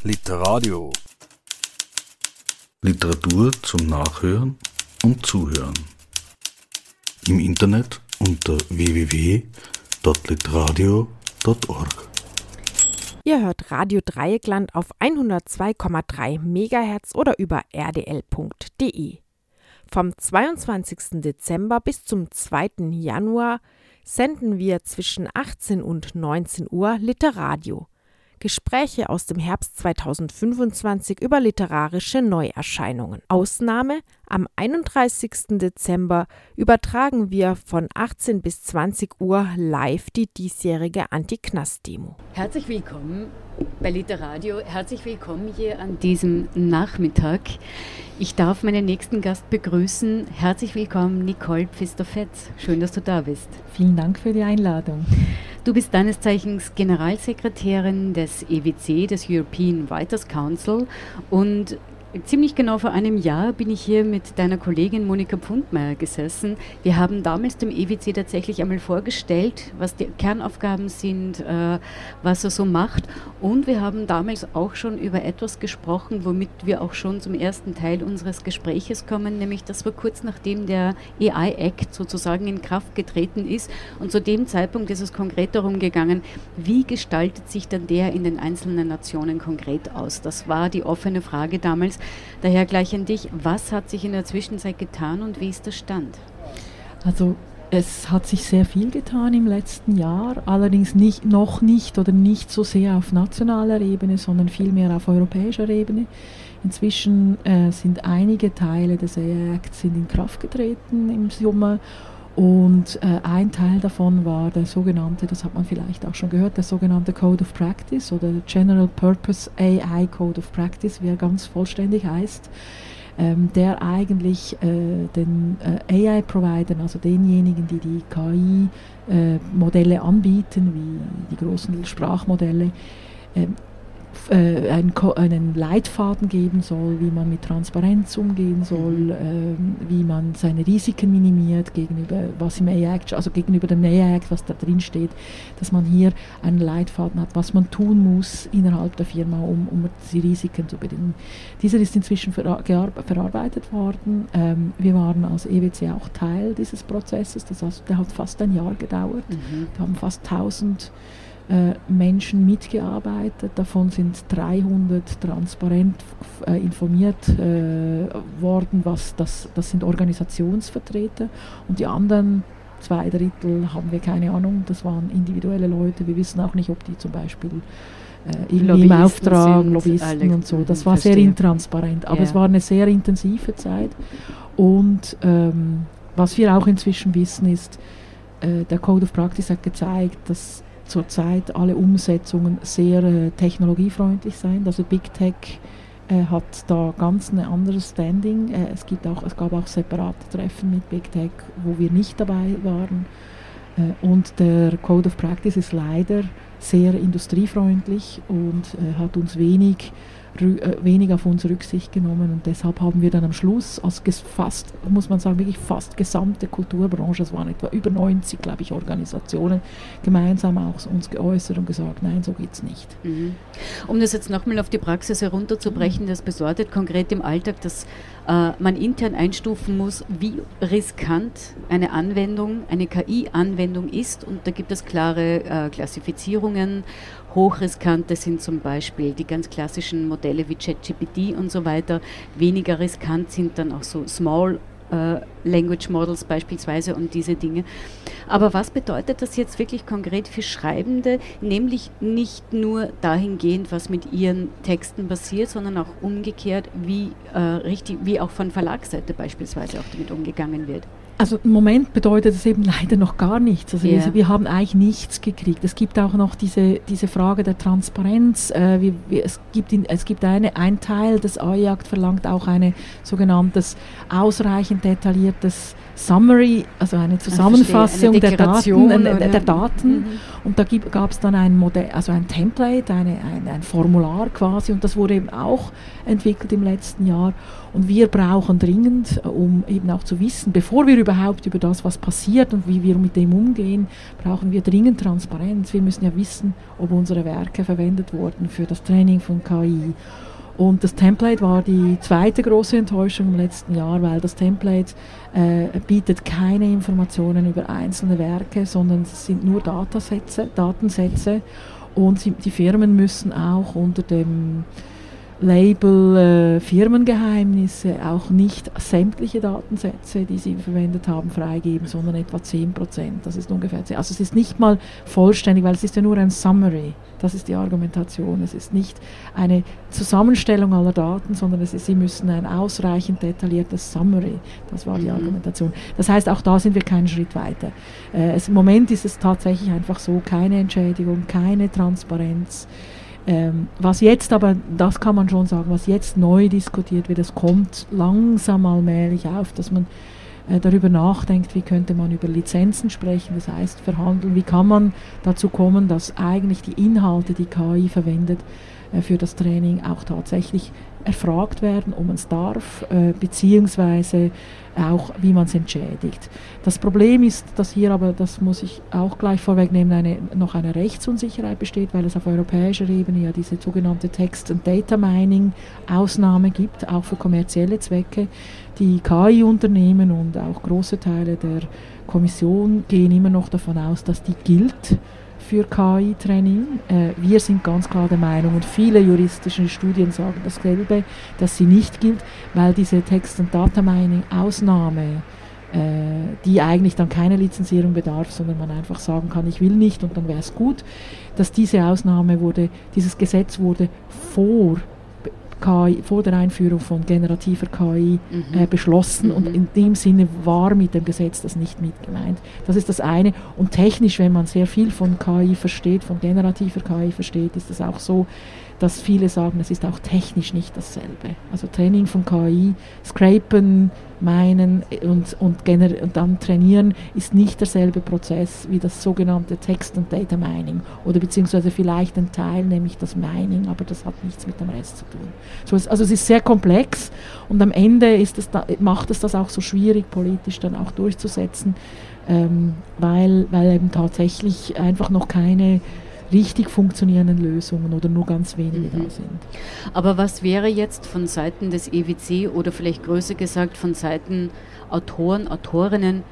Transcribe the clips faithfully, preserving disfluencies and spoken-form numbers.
Literadio. Literatur zum Nachhören und Zuhören. Im Internet unter w w w punkt literadio punkt org. Ihr hört Radio Dreieckland auf hundertzwei Komma drei Megahertz oder über r d l punkt d e. Vom zweiundzwanzigsten Dezember bis zum zweiten Januar senden wir zwischen achtzehn und neunzehn Uhr Literadio. Gespräche aus dem Herbst zweitausendfünfundzwanzig über literarische Neuerscheinungen. Ausnahme: am einunddreißigsten Dezember übertragen wir von achtzehn bis zwanzig Uhr live die diesjährige Anti-Knast-Demo. Herzlich willkommen bei Literadio, herzlich willkommen hier an diesem Nachmittag. Ich darf meinen nächsten Gast begrüßen. Herzlich willkommen, Nicole Pfister-Fetz. Schön, dass du da bist. Vielen Dank für die Einladung. Du bist deines Zeichens Generalsekretärin des E W C, des European Writers Council, und ziemlich genau vor einem Jahr bin ich hier mit deiner Kollegin Monika Pfundmeier gesessen. Wir haben damals dem E W C tatsächlich einmal vorgestellt, was die Kernaufgaben sind, äh, was er so macht, und wir haben damals auch schon über etwas gesprochen, womit wir auch schon zum ersten Teil unseres Gespräches kommen, nämlich das war kurz nachdem der A I-Act sozusagen in Kraft getreten ist, und zu dem Zeitpunkt ist es konkret darum gegangen, wie gestaltet sich dann der in den einzelnen Nationen konkret aus? Das war die offene Frage damals. Daher gleich an dich, was hat sich in der Zwischenzeit getan und wie ist der Stand? Also es hat sich sehr viel getan im letzten Jahr, allerdings nicht, noch nicht oder nicht so sehr auf nationaler Ebene, sondern vielmehr auf europäischer Ebene. Inzwischen äh, sind einige Teile des A I-Acts in Kraft getreten im Sommer. Und äh, ein Teil davon war der sogenannte, das hat man vielleicht auch schon gehört, der sogenannte Code of Practice oder General Purpose A I Code of Practice, wie er ganz vollständig heißt, ähm, der eigentlich äh, den äh, A I-Providern, also denjenigen, die die K I-Modelle äh, anbieten, wie die großen Sprachmodelle, äh, Äh, einen, einen Leitfaden geben soll, wie man mit Transparenz umgehen soll, mhm. äh, wie man seine Risiken minimiert gegenüber was im A I-Act, also gegenüber dem A I-Act, was da drin steht, dass man hier einen Leitfaden hat, was man tun muss innerhalb der Firma, um, um die Risiken zu bedingen. Dieser ist inzwischen ver- verarbeitet worden. Ähm, wir waren als E W C auch Teil dieses Prozesses, das heißt, der hat fast ein Jahr gedauert. Mhm. Wir haben fast tausend Äh, Menschen mitgearbeitet, davon sind dreihundert transparent äh, informiert äh, worden, was das, das sind Organisationsvertreter, und die anderen zwei Drittel haben wir keine Ahnung, das waren individuelle Leute, wir wissen auch nicht, ob die zum Beispiel äh, irgendwie im Auftrag, sind, Lobbyisten und so, das war verstehe. Sehr intransparent, aber ja. Es war eine sehr intensive Zeit, und ähm, was wir auch inzwischen wissen ist, äh, der Code of Practice hat gezeigt, dass zurzeit alle Umsetzungen sehr äh, technologiefreundlich sind. Also Big Tech äh, hat da ganz ein anderes Standing. Äh, es, gibt auch, es gab auch separate Treffen mit Big Tech, wo wir nicht dabei waren. Äh, und der Code of Practice ist leider sehr industriefreundlich und äh, hat uns wenig wenig auf uns Rücksicht genommen, und deshalb haben wir dann am Schluss als ges- fast, muss man sagen, wirklich fast gesamte Kulturbranche, es waren etwa über neunzig, glaube ich, Organisationen, gemeinsam auch uns geäußert und gesagt, nein, so geht's nicht. Mhm. Um das jetzt nochmal auf die Praxis herunterzubrechen, mhm. das bedeutet konkret im Alltag, dass äh, man intern einstufen muss, wie riskant eine Anwendung, eine K I-Anwendung ist, und da gibt es klare äh, Klassifizierungen. Hochriskante sind zum Beispiel die ganz klassischen Modelle wie ChatGPT und so weiter. Weniger riskant sind dann auch so Small äh, Language Models beispielsweise und diese Dinge. Aber was bedeutet das jetzt wirklich konkret für Schreibende? Nämlich nicht nur dahingehend, was mit ihren Texten passiert, sondern auch umgekehrt, wie, äh, richtig, wie auch von Verlagsseite beispielsweise auch damit umgegangen wird. Also im Moment bedeutet es eben leider noch gar nichts. Also yeah. wir, wir haben eigentlich nichts gekriegt. Es gibt auch noch diese, diese Frage der Transparenz. Äh, wie, wie, es gibt, in, es gibt eine, ein Teil des A I-Act verlangt auch ein sogenanntes ausreichend detailliertes Summary, also eine Zusammenfassung eine der Daten, äh, der Daten. Mhm. Und da gab es dann ein Modell, also ein Template, eine, ein, ein Formular quasi, und das wurde eben auch entwickelt im letzten Jahr. Und wir brauchen dringend, um eben auch zu wissen, bevor wir überhaupt über das, was passiert und wie wir mit dem umgehen, brauchen wir dringend Transparenz. Wir müssen ja wissen, ob unsere Werke verwendet wurden für das Training von K I. Und das Template war die zweite große Enttäuschung im letzten Jahr, weil das Template äh, bietet keine Informationen über einzelne Werke, sondern es sind nur Datasätze, Datensätze, und sie, die Firmen müssen auch unter dem Label äh, Firmengeheimnisse auch nicht sämtliche Datensätze, die sie verwendet haben, freigeben, sondern etwa zehn Prozent. Das ist ungefähr zehn. Also es ist nicht mal vollständig, weil es ist ja nur ein Summary. Das ist die Argumentation. Es ist nicht eine Zusammenstellung aller Daten, sondern es ist, sie müssen ein ausreichend detailliertes Summary. Das war die mhm. Argumentation. Das heißt, auch da sind wir keinen Schritt weiter. Äh, es, Im Moment ist es tatsächlich einfach so, keine Entschädigung, keine Transparenz. Ähm, was jetzt aber, das kann man schon sagen, was jetzt neu diskutiert wird, es kommt langsam allmählich auf, dass man äh, darüber nachdenkt, wie könnte man über Lizenzen sprechen, das heißt verhandeln, wie kann man dazu kommen, dass eigentlich die Inhalte, die K I verwendet, äh, für das Training auch tatsächlich erfragt werden, ob man es darf, äh, beziehungsweise auch, wie man es entschädigt. Das Problem ist, dass hier aber, das muss ich auch gleich vorwegnehmen, eine, noch eine Rechtsunsicherheit besteht, weil es auf europäischer Ebene ja diese sogenannte Text- und Data-Mining-Ausnahme gibt, auch für kommerzielle Zwecke. Die K I-Unternehmen und auch große Teile der Kommission gehen immer noch davon aus, dass die gilt für K I-Training. Äh, wir sind ganz klar der Meinung, und viele juristische Studien sagen dasselbe, dass sie nicht gilt, weil diese Text- und Data-Mining-Ausnahme, äh, die eigentlich dann keine Lizenzierung bedarf, sondern man einfach sagen kann, ich will nicht und dann wäre es gut, dass diese Ausnahme wurde, dieses Gesetz wurde vor K I, vor der Einführung von generativer K I mhm. äh, beschlossen mhm. und in dem Sinne war mit dem Gesetz das nicht mit gemeint. Das ist das eine. Und technisch, wenn man sehr viel von K I versteht, von generativer K I versteht, ist es auch so, dass viele sagen, es ist auch technisch nicht dasselbe. Also Training von K I, scrapen, meinen und, und, gener- und dann trainieren ist nicht derselbe Prozess wie das sogenannte Text- und Data Mining oder beziehungsweise vielleicht ein Teil, nämlich das Mining, aber das hat nichts mit dem Rest zu tun. So es, also es ist sehr komplex und am Ende ist es da, macht es das auch so schwierig, politisch dann auch durchzusetzen, ähm, weil, weil eben tatsächlich einfach noch keine richtig funktionierenden Lösungen oder nur ganz wenige mhm. da sind. Aber was wäre jetzt von Seiten des E W C oder vielleicht größer gesagt von Seiten Autoren, Autorinnen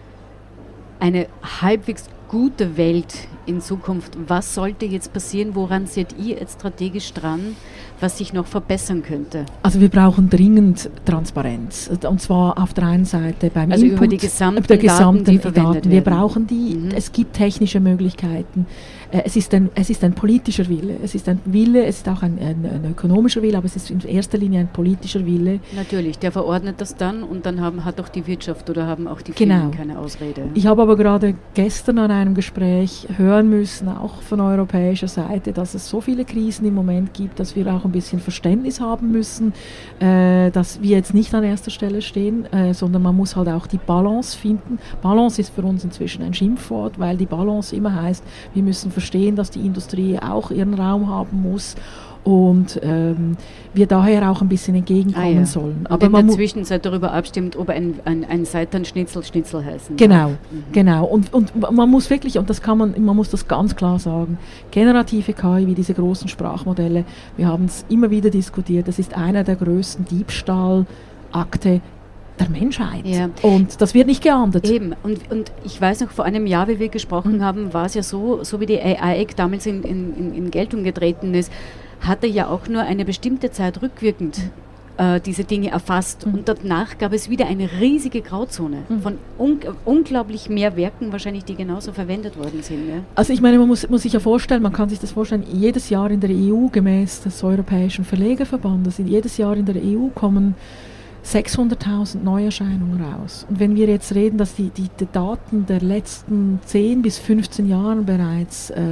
eine halbwegs gute Welt in Zukunft? Was sollte jetzt passieren? Woran seid ihr jetzt strategisch dran, was sich noch verbessern könnte? Also wir brauchen dringend Transparenz. Und zwar auf der einen Seite beim also Input, über die gesamten, der gesamten Daten, die Daten. verwendet Wir werden. brauchen die. Mhm. Es gibt technische Möglichkeiten. Es ist, ein, es ist ein politischer Wille. Es ist ein Wille, es ist auch ein, ein, ein ökonomischer Wille, aber es ist in erster Linie ein politischer Wille. Natürlich, der verordnet das dann und dann haben, hat auch die Wirtschaft oder haben auch die genau. Firmen keine Ausrede. Ich habe aber gerade gestern an einem Gespräch hören müssen, auch von europäischer Seite, dass es so viele Krisen im Moment gibt, dass wir auch ein bisschen Verständnis haben müssen, äh, dass wir jetzt nicht an erster Stelle stehen, äh, sondern man muss halt auch die Balance finden. Balance ist für uns inzwischen ein Schimpfwort, weil die Balance immer heißt, wir müssen verstehen, dass die Industrie auch ihren Raum haben muss und ähm, wir daher auch ein bisschen entgegenkommen ah, ja. sollen. Aber in man der Zwischenzeit darüber abstimmt, ob ein, ein, ein Seitanschnitzel Schnitzel heißen Genau, mhm. genau. Und, und man muss wirklich, und das kann man, man muss das ganz klar sagen, generative K I wie diese großen Sprachmodelle, wir haben es immer wieder diskutiert, das ist einer der größten Diebstahlakte der Menschheit. Ja. Und das wird nicht geahndet. Eben. Und, und ich weiß noch, vor einem Jahr, wie wir gesprochen mhm. haben, war es ja so, so wie die A I-Act damals in, in, in Geltung getreten ist, hat er ja auch nur eine bestimmte Zeit rückwirkend äh, diese Dinge erfasst. Mhm. Und danach gab es wieder eine riesige Grauzone mhm. von un- unglaublich mehr Werken, wahrscheinlich, die genauso verwendet worden sind. Ja? Also ich meine, man muss, muss sich ja vorstellen, man kann sich das vorstellen, jedes Jahr in der E U, gemäß des Europäischen Verlegerverbandes, jedes Jahr in der E U kommen sechshunderttausend Neuerscheinungen raus. Und wenn wir jetzt reden, dass die, die, die Daten der letzten zehn bis fünfzehn Jahren bereits äh,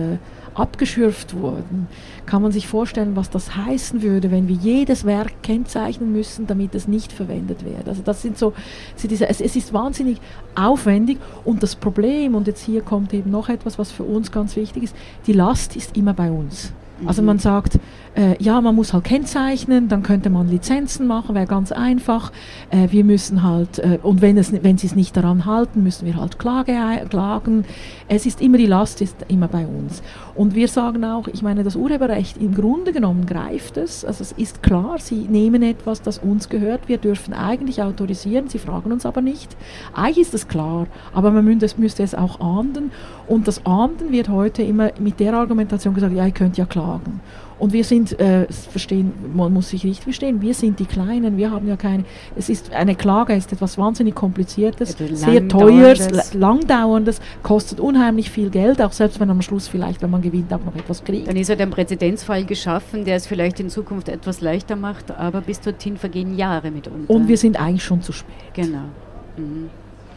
abgeschürft wurden. Kann man sich vorstellen, was das heißen würde, wenn wir jedes Werk kennzeichnen müssen, damit es nicht verwendet wird. Also das sind so, sind diese, es, es ist wahnsinnig aufwendig und das Problem, und jetzt hier kommt eben noch etwas, was für uns ganz wichtig ist, die Last ist immer bei uns. Also man sagt, äh, ja, man muss halt kennzeichnen, dann könnte man Lizenzen machen, wäre ganz einfach. Äh, wir müssen halt, äh, und wenn, es, wenn sie es nicht daran halten, müssen wir halt Klage, klagen. Es ist immer, die Last ist immer bei uns. Und wir sagen auch, ich meine, das Urheberrecht, im Grunde genommen greift es, also es ist klar, sie nehmen etwas, das uns gehört, wir dürfen eigentlich autorisieren, sie fragen uns aber nicht. Eigentlich ist das klar, aber man müsste, müsste es auch ahnden. Und das Ahnden wird heute immer mit der Argumentation gesagt, ja, ihr könnt ja klagen. Und wir sind, äh, verstehen, man muss sich richtig verstehen, wir sind die Kleinen, wir haben ja keine, es ist, eine Klage ist etwas wahnsinnig Kompliziertes, sehr teures, langdauerndes, kostet unheimlich viel Geld, auch selbst wenn am Schluss vielleicht, wenn man gewinnt, auch noch etwas kriegt. Dann ist halt ein Präzedenzfall geschaffen, der es vielleicht in Zukunft etwas leichter macht, aber bis dorthin vergehen Jahre mitunter. Und wir sind eigentlich schon zu spät. Genau. Mhm.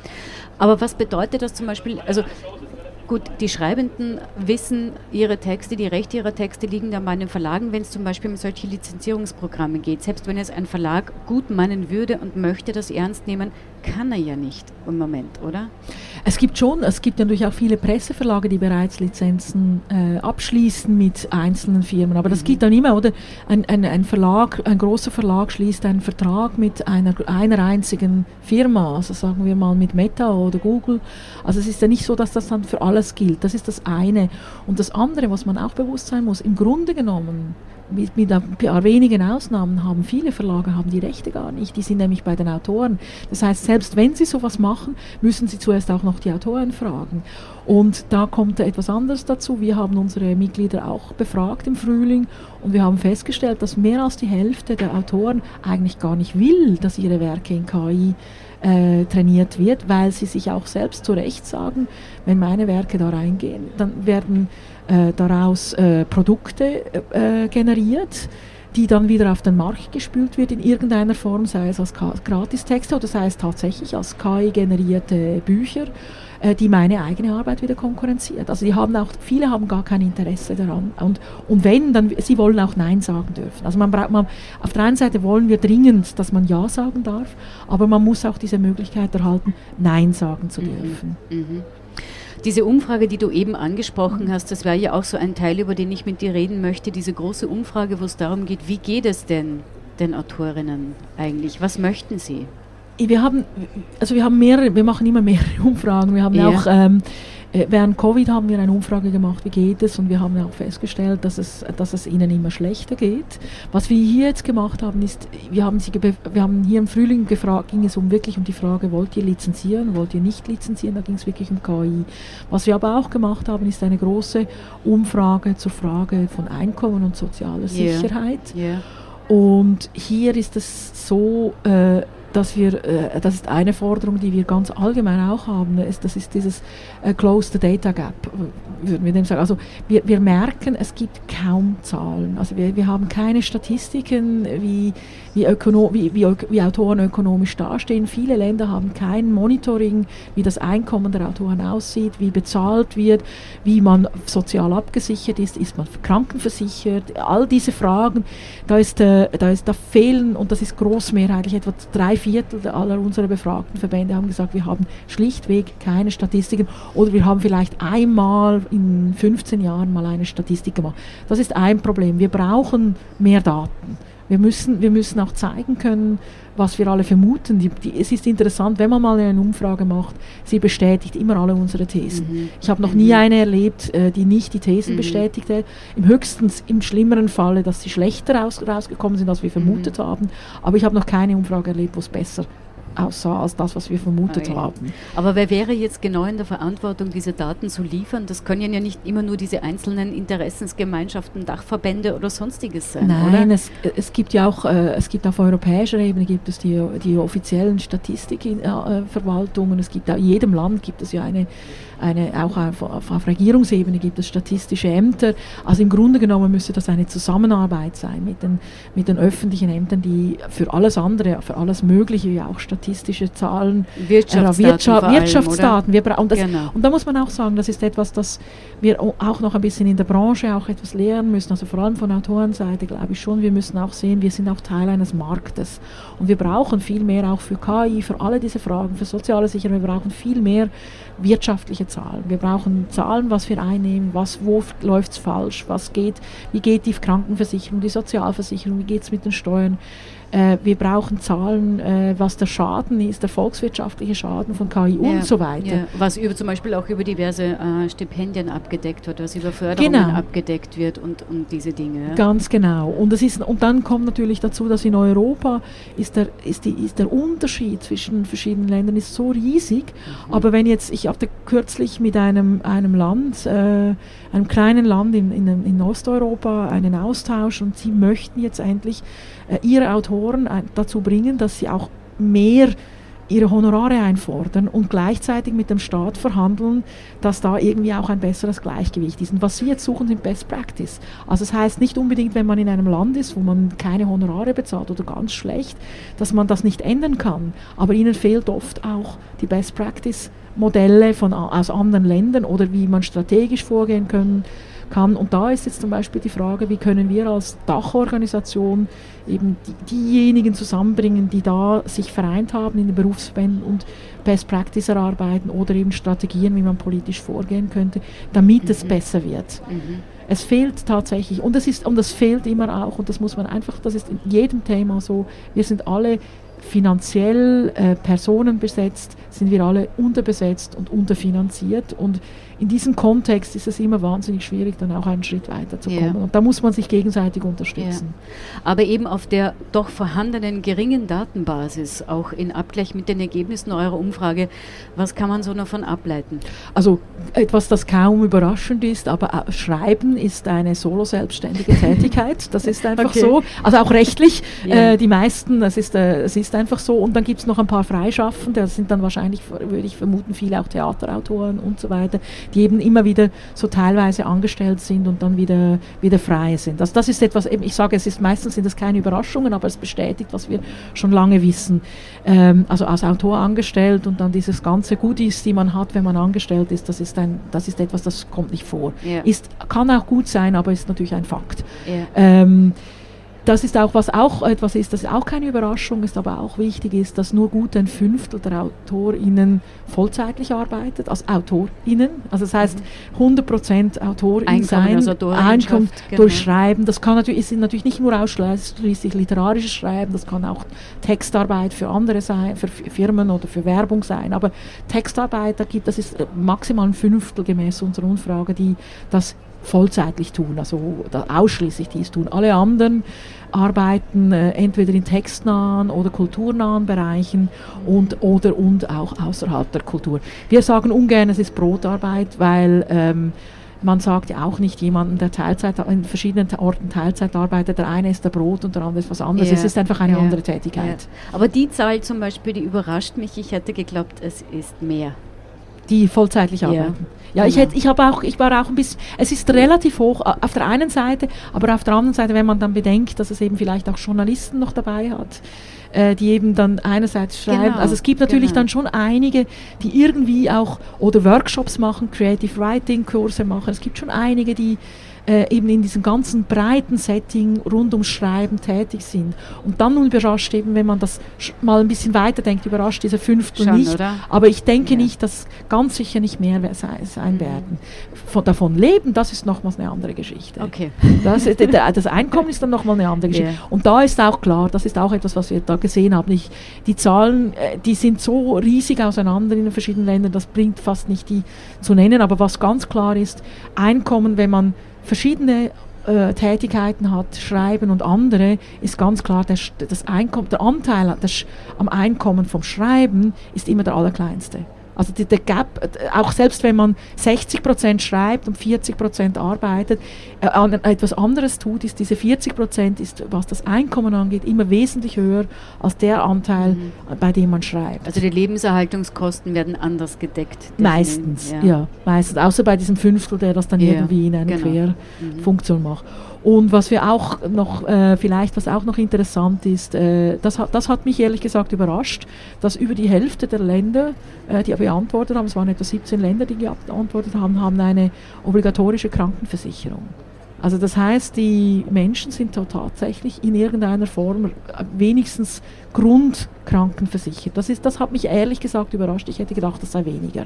Aber was bedeutet das zum Beispiel, also gut, die Schreibenden wissen ihre Texte, die Rechte ihrer Texte liegen dann bei den Verlagen, wenn es zum Beispiel um solche Lizenzierungsprogramme geht. Selbst wenn es ein Verlag gut meinen würde und möchte das ernst nehmen, kann er ja nicht im Moment, oder? Es gibt schon, es gibt natürlich auch viele Presseverlage, die bereits Lizenzen äh, abschließen mit einzelnen Firmen, aber das mhm. geht dann immer, oder? Ein, ein, ein Verlag, ein großer Verlag schließt einen Vertrag mit einer, einer einzigen Firma, also sagen wir mal mit Meta oder Google. Also es ist ja nicht so, dass das dann für alles gilt. Das ist das eine. Und das andere, was man auch bewusst sein muss, im Grunde genommen, mit, mit ein paar wenigen Ausnahmen, haben viele Verlage haben die Rechte gar nicht. Die sind nämlich bei den Autoren. Das heißt, selbst wenn sie sowas machen, müssen sie zuerst auch noch die Autoren fragen. Und da kommt etwas anderes dazu. Wir haben unsere Mitglieder auch befragt im Frühling und wir haben festgestellt, dass mehr als die Hälfte der Autoren eigentlich gar nicht will, dass ihre Werke in K I Äh, trainiert wird, weil sie sich auch selbst zu Recht sagen, wenn meine Werke da reingehen, dann werden äh, daraus äh, Produkte äh, generiert, die dann wieder auf den Markt gespült wird in irgendeiner Form, sei es als K- Gratistexte oder sei es tatsächlich als K I-generierte Bücher, äh, die meine eigene Arbeit wieder konkurrenziert. Also die haben auch, viele haben gar kein Interesse daran. Und, und wenn, dann, sie wollen auch Nein sagen dürfen. Also man braucht, man, auf der einen Seite wollen wir dringend, dass man Ja sagen darf, aber man muss auch diese Möglichkeit erhalten, Nein sagen zu dürfen. Mhm. Mhm. Diese Umfrage, die du eben angesprochen hast, das wäre ja auch so ein Teil, über den ich mit dir reden möchte, diese große Umfrage, wo es darum geht, wie geht es denn den Autorinnen eigentlich? Was möchten sie? Wir haben, also wir haben mehrere, wir machen immer mehrere Umfragen. Wir haben ja. auch ähm, während Covid haben wir eine Umfrage gemacht, wie geht es, und wir haben auch festgestellt, dass es, dass es ihnen immer schlechter geht. Was wir hier jetzt gemacht haben, ist, wir haben, sie wir haben hier im Frühling gefragt, ging es um wirklich um die Frage, wollt ihr lizenzieren, wollt ihr nicht lizenzieren, da ging es wirklich um K I. Was wir aber auch gemacht haben, ist eine große Umfrage zur Frage von Einkommen und sozialer yeah. Sicherheit. Yeah. Und hier ist es so, äh, dass wir, äh, das ist eine Forderung, die wir ganz allgemein auch haben, ist, das ist dieses äh, Close the Data Gap, würden wir dem sagen. Also wir, wir merken, es gibt kaum Zahlen. Also wir, wir haben keine Statistiken, wie, wie, Ökono- wie, wie, wie Autoren ökonomisch dastehen. Viele Länder haben kein Monitoring, wie das Einkommen der Autoren aussieht, wie bezahlt wird, wie man sozial abgesichert ist, ist man krankenversichert. All diese Fragen, da, ist, äh, da, ist, da fehlen, und das ist großmehrheitlich, etwa drei Viertel aller unserer befragten Verbände haben gesagt, wir haben schlichtweg keine Statistiken oder wir haben vielleicht einmal in fünfzehn Jahren mal eine Statistik gemacht. Das ist ein Problem. Wir brauchen mehr Daten. Wir müssen, wir müssen auch zeigen können, was wir alle vermuten. Die, die, es ist interessant, wenn man mal eine Umfrage macht, sie bestätigt immer alle unsere Thesen. Mhm. Ich habe noch mhm. nie eine erlebt, äh, die nicht die Thesen mhm. bestätigte. Im höchstens, im schlimmeren Falle, dass sie schlechter raus, rausgekommen sind, als wir vermutet mhm. haben. Aber ich habe noch keine Umfrage erlebt, wo es besser aussah als das, was wir vermutet okay. haben. Aber wer wäre jetzt genau in der Verantwortung, diese Daten zu liefern? Das können ja nicht immer nur diese einzelnen Interessensgemeinschaften, Dachverbände oder sonstiges sein, Nein, oder? Es, es gibt ja auch, äh, es gibt auf europäischer Ebene gibt es die, die offiziellen Statistikverwaltungen. Äh, es gibt in jedem Land gibt es ja eine Eine, auch auf, auf, auf Regierungsebene gibt es statistische Ämter. Also im Grunde genommen müsste das eine Zusammenarbeit sein mit den, mit den öffentlichen Ämtern, die für alles andere, für alles Mögliche, wie auch Statistik statistische Zahlen, Wirtschaftsdaten, äh, Wirtschaft, allem, Wirtschaftsdaten. Wir bra- und, das, genau. und da muss man auch sagen, das ist etwas, das wir auch noch ein bisschen in der Branche auch etwas lernen müssen, also vor allem von Autorenseite glaube ich schon, wir müssen auch sehen, wir sind auch Teil eines Marktes und wir brauchen viel mehr auch für K I, für alle diese Fragen, für soziale Sicherheit, wir brauchen viel mehr wirtschaftliche Zahlen. Wir brauchen Zahlen, was wir einnehmen, was, wo läuft es falsch, was geht, wie geht die Krankenversicherung, die Sozialversicherung, wie geht es mit den Steuern. Äh, wir brauchen Zahlen, äh, was der Schaden ist, der volkswirtschaftliche Schaden von K I ja, und so weiter. Ja. Was über, zum Beispiel auch über diverse äh, Stipendien abgedeckt wird, was über Förderungen genau. abgedeckt wird und, und diese Dinge. Ja. Ganz genau. Und, das ist, und dann kommt natürlich dazu, dass in Europa ist der, ist die, ist der Unterschied zwischen verschiedenen Ländern ist so riesig. Mhm. Aber wenn jetzt, ich hatte kürzlich mit einem, einem Land, äh, einem kleinen Land in, in, in Osteuropa einen Austausch und sie möchten jetzt endlich äh, ihre Autoren ein, dazu bringen, dass sie auch mehr ihre Honorare einfordern und gleichzeitig mit dem Staat verhandeln, dass da irgendwie auch ein besseres Gleichgewicht ist. Und was sie jetzt suchen, sind Best Practice. Also das heißt nicht unbedingt, wenn man in einem Land ist, wo man keine Honorare bezahlt oder ganz schlecht, dass man das nicht ändern kann. Aber ihnen fehlt oft auch die Best Practice Modelle von, aus anderen Ländern oder wie man strategisch vorgehen können, kann. Und da ist jetzt zum Beispiel die Frage, wie können wir als Dachorganisation eben die, diejenigen zusammenbringen, die da sich vereint haben in den Berufsverbänden und Best Practice erarbeiten oder eben Strategien, wie man politisch vorgehen könnte, damit mhm. es besser wird. Mhm. Es fehlt tatsächlich, und es ist, und das fehlt immer auch, und das muss man einfach, das ist in jedem Thema so, wir sind alle finanziell äh, personenbesetzt, sind wir alle unterbesetzt und unterfinanziert und in diesem Kontext ist es immer wahnsinnig schwierig, dann auch einen Schritt weiter zu kommen. Ja. Und da muss man sich gegenseitig unterstützen. Ja. Aber eben auf der doch vorhandenen geringen Datenbasis, auch in Abgleich mit den Ergebnissen eurer Umfrage, was kann man so davon ableiten? Also etwas, das kaum überraschend ist, aber Schreiben ist eine solo-selbstständige Tätigkeit. Das ist einfach okay. so. Also auch rechtlich. Ja. Äh, die meisten, das ist, äh, es ist einfach so. Und dann gibt es noch ein paar Freischaffende, das sind dann wahrscheinlich, würde ich vermuten, viele auch Theaterautoren und so weiter, die eben immer wieder so teilweise angestellt sind und dann wieder, wieder frei sind. Also das ist etwas, eben, ich sage, es ist meistens sind das keine Überraschungen, aber es bestätigt, was wir schon lange wissen. Ähm, also als Autor angestellt und dann dieses ganze Goodies, die man hat, wenn man angestellt ist, das ist, ein, das ist etwas, das kommt nicht vor. Ja. Ist, kann auch gut sein, aber ist natürlich ein Fakt. Ja. Ähm, Das ist auch, was auch etwas ist, das auch keine Überraschung ist, aber auch wichtig ist, dass nur gut ein Fünftel der AutorInnen vollzeitlich arbeitet, als AutorInnen. Also das heißt, hundert Prozent AutorInnen sein, Einkommen genau. durch Schreiben. Das kann natürlich, ist natürlich nicht nur ausschließlich literarisches Schreiben, das kann auch Textarbeit für andere sein, für Firmen oder für Werbung sein. Aber Textarbeit, da gibt, das ist maximal ein Fünftel gemäß unserer Umfrage, die das vollzeitlich tun, also ausschließlich dies tun. Alle anderen arbeiten äh, entweder in textnahen oder kulturnahen Bereichen und oder und auch außerhalb der Kultur. Wir sagen ungern, es ist Brotarbeit, weil ähm, man sagt ja auch nicht jemanden, der Teilzeit in verschiedenen Orten Teilzeit arbeitet. Der eine ist der Brot und der andere ist was anderes. Ja. Es ist einfach eine ja. andere Tätigkeit. Ja. Aber die Zahl zum Beispiel, die überrascht mich. Ich hätte geglaubt, es ist mehr. Die vollzeitlich arbeiten. Ja, ja ich, hätte, ich, habe auch, ich war auch ein bisschen, es ist relativ hoch auf der einen Seite, aber auf der anderen Seite, wenn man dann bedenkt, dass es eben vielleicht auch Journalisten noch dabei hat, äh, die eben dann einerseits schreiben, genau, also es gibt natürlich genau. dann schon einige, die irgendwie auch, oder Workshops machen, Creative Writing Kurse machen, es gibt schon einige, die Äh, eben in diesem ganzen breiten Setting rund ums Schreiben tätig sind. Und dann nun überrascht eben, wenn man das sch- mal ein bisschen weiterdenkt, überrascht diese Fünftel Schon, nicht. Oder? Aber ich denke ja. nicht, dass ganz sicher nicht mehr sein, sein mhm. werden. Von, davon leben, das ist nochmals eine andere Geschichte. Okay. Das, ist, das Einkommen ist dann nochmal eine andere Geschichte. Yeah. Und da ist auch klar, das ist auch etwas, was wir da gesehen haben. Ich, die Zahlen, äh, die sind so riesig auseinander in den verschiedenen Ländern, das bringt fast nicht die zu nennen. Aber was ganz klar ist, Einkommen, wenn man verschiedene äh, Tätigkeiten hat, Schreiben und andere, ist ganz klar, der, das Einkommen, der Anteil das, am Einkommen vom Schreiben ist immer der allerkleinste. Also die, der Gap, auch selbst wenn man sechzig Prozent schreibt und vierzig Prozent arbeitet, äh, an, etwas anderes tut, ist diese vierzig Prozent ist, was das Einkommen angeht, immer wesentlich höher als der Anteil, mhm. bei dem man schreibt. Also die Lebenserhaltungskosten werden anders gedeckt. Meistens, ja. ja. meistens. Außer bei diesem Fünftel, der das dann ja, irgendwie in einer genau. Querfunktion mhm. macht. Und was wir auch noch, äh, vielleicht was auch noch interessant ist, äh, das, hat, das hat mich ehrlich gesagt überrascht, dass über die Hälfte der Länder, äh, die beantwortet haben, es waren etwa siebzehn Länder, die geantwortet haben, haben eine obligatorische Krankenversicherung. Also das heißt, die Menschen sind tatsächlich in irgendeiner Form wenigstens grundkrankenversichert. Das, ist, das hat mich ehrlich gesagt überrascht. Ich hätte gedacht, das sei weniger.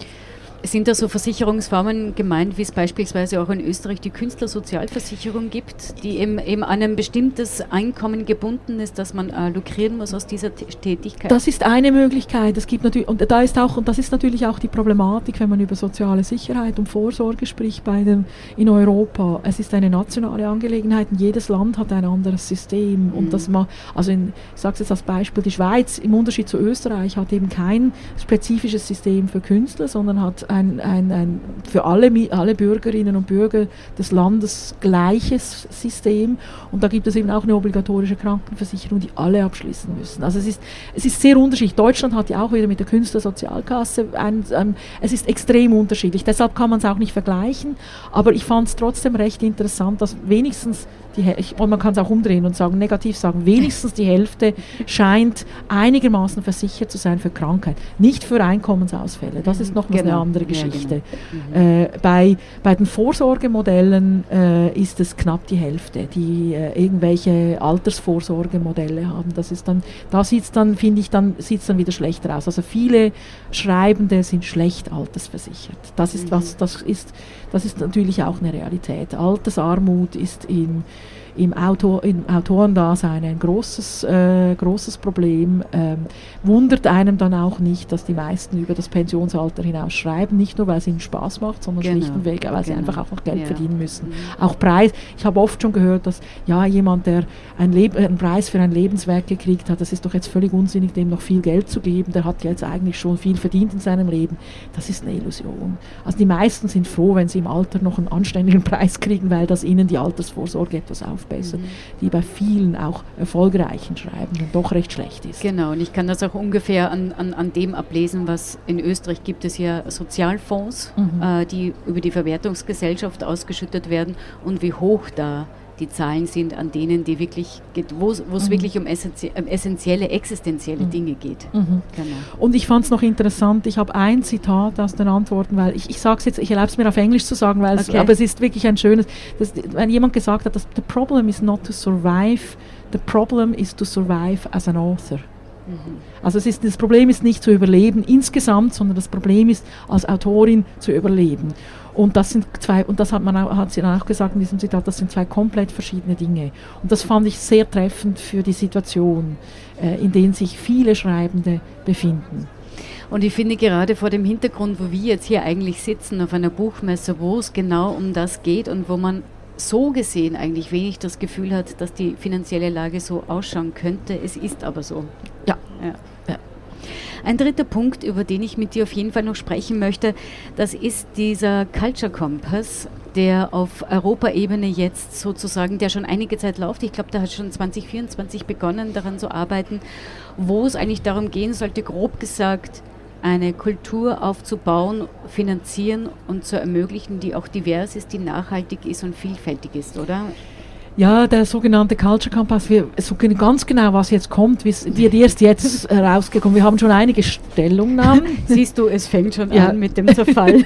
Sind da so Versicherungsformen gemeint, wie es beispielsweise auch in Österreich die Künstlersozialversicherung gibt, die eben, eben an ein bestimmtes Einkommen gebunden ist, dass man äh, lukrieren muss aus dieser T- Tätigkeit? Das ist eine Möglichkeit. Es gibt natürlich, und da ist auch, und das ist natürlich auch die Problematik, wenn man über soziale Sicherheit und Vorsorge spricht bei den, in Europa. Es ist eine nationale Angelegenheit und jedes Land hat ein anderes System. Mhm. Und das ma, also in, ich sage es jetzt als Beispiel, die Schweiz im Unterschied zu Österreich hat eben kein spezifisches System für Künstler, sondern hat Ein, ein, ein für alle, alle Bürgerinnen und Bürger des Landes gleiches System und da gibt es eben auch eine obligatorische Krankenversicherung, die alle abschließen müssen. Also es ist, es ist sehr unterschiedlich. Deutschland hat ja auch wieder mit der Künstlersozialkasse, ein, ein, es ist extrem unterschiedlich, deshalb kann man es auch nicht vergleichen, aber ich fand es trotzdem recht interessant, dass wenigstens die, ich, und man kann es auch umdrehen und sagen, negativ sagen, wenigstens die Hälfte scheint einigermaßen versichert zu sein für Krankheit, nicht für Einkommensausfälle. Das ist noch genau. eine andere Geschichte. Ja, genau. mhm. äh, bei, bei den Vorsorgemodellen äh, ist es knapp die Hälfte, die äh, irgendwelche Altersvorsorgemodelle haben. Das ist dann, da sieht es dann, finde ich, dann sieht es dann wieder schlechter aus. Also viele Schreibende sind schlecht altersversichert. Das ist, mhm. was, das ist, das ist natürlich auch eine Realität. Altersarmut ist in im, Autor, im Autorendasein ein großes, äh, großes Problem. Ähm, wundert einem dann auch nicht, dass die meisten über das Pensionsalter hinaus schreiben, nicht nur, weil es ihnen Spaß macht, sondern genau. schlicht und weg, weil genau. sie einfach auch noch Geld ja. verdienen müssen. Mhm. Auch Preis, ich habe oft schon gehört, dass ja jemand, der ein Leb- einen Preis für ein Lebenswerk gekriegt hat, das ist doch jetzt völlig unsinnig, dem noch viel Geld zu geben, der hat jetzt eigentlich schon viel verdient in seinem Leben. Das ist eine Illusion. Also die meisten sind froh, wenn sie im Alter noch einen anständigen Preis kriegen, weil das ihnen die Altersvorsorge etwas aufbessert, mhm. die bei vielen auch erfolgreichen Schreibenden doch recht schlecht ist. Genau, und ich kann das auch ungefähr an, an, an dem ablesen, was in Österreich gibt es ja Sozialfonds, mhm. äh, die über die Verwertungsgesellschaft ausgeschüttet werden und wie hoch da die Zahlen sind, an denen die wirklich geht, wo es mhm. wirklich um essenzie- essentielle, existenzielle mhm. Dinge geht. Mhm. Genau. Und ich fand es noch interessant, ich habe ein Zitat aus den Antworten, weil ich, ich sage es jetzt, ich erlaube es mir auf Englisch zu sagen, weil okay. es, aber es ist wirklich ein schönes, dass, wenn jemand gesagt hat, dass the problem is not to survive, the problem is to survive as an author. Mhm. Also es ist, das Problem ist nicht zu überleben insgesamt, sondern das Problem ist, als Autorin zu überleben. Und das sind zwei, und das hat man auch, hat sie dann auch gesagt in diesem Zitat, das sind zwei komplett verschiedene Dinge. Und das fand ich sehr treffend für die Situation, äh, in der sich viele Schreibende befinden. Und ich finde gerade vor dem Hintergrund, wo wir jetzt hier eigentlich sitzen, auf einer Buchmesse, wo es genau um das geht und wo man so gesehen eigentlich wenig das Gefühl hat, dass die finanzielle Lage so ausschauen könnte. Es ist aber so. Ja. ja. ja. Ein dritter Punkt, über den ich mit dir auf jeden Fall noch sprechen möchte, das ist dieser Culture Compass, der auf Europaebene jetzt sozusagen, der schon einige Zeit läuft, ich glaube, der hat schon zwanzig vierundzwanzig begonnen, daran zu arbeiten, wo es eigentlich darum gehen sollte, grob gesagt, eine Kultur aufzubauen, finanzieren und zu ermöglichen, die auch divers ist, die nachhaltig ist und vielfältig ist, oder? Ja, der sogenannte Culture Compass, wir suchen ganz genau, was jetzt kommt, wird erst jetzt rausgekommen. Wir haben schon einige Stellungnahmen. Siehst du, es fängt schon ja. an mit dem Zerfall.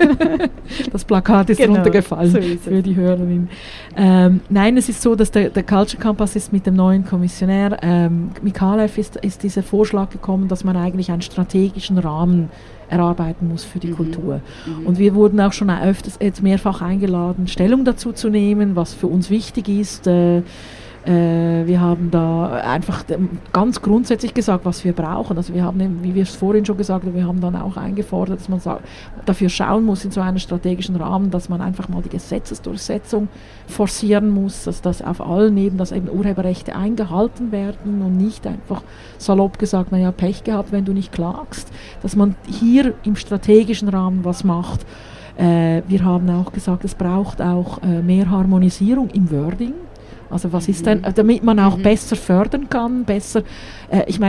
Das Plakat ist genau, runtergefallen so ist für die Hörerin. Ähm, nein, es ist so, dass der, der Culture Compass ist mit dem neuen Kommissionär ähm, Mikalev ist, ist dieser Vorschlag gekommen, dass man eigentlich einen strategischen Rahmen erarbeiten muss für die mhm. Kultur. Mhm. Und wir wurden auch schon öfters jetzt mehrfach eingeladen, Stellung dazu zu nehmen, was für uns wichtig ist. Äh, äh, wir haben da einfach ganz grundsätzlich gesagt, was wir brauchen. Also wir haben, wie wir es vorhin schon gesagt haben, wir haben dann auch eingefordert, dass man sa- dafür schauen muss in so einem strategischen Rahmen, dass man einfach mal die Gesetzesdurchsetzung forcieren muss, dass das auf allen Ebenen, dass eben Urheberrechte eingehalten werden und nicht einfach salopp gesagt, naja, Pech gehabt, wenn du nicht klagst, dass man hier im strategischen Rahmen was macht. Äh, wir haben auch gesagt, es braucht auch äh, mehr Harmonisierung im Wording. Also was ist denn, damit man auch mhm. besser fördern kann, besser, äh, ich meine,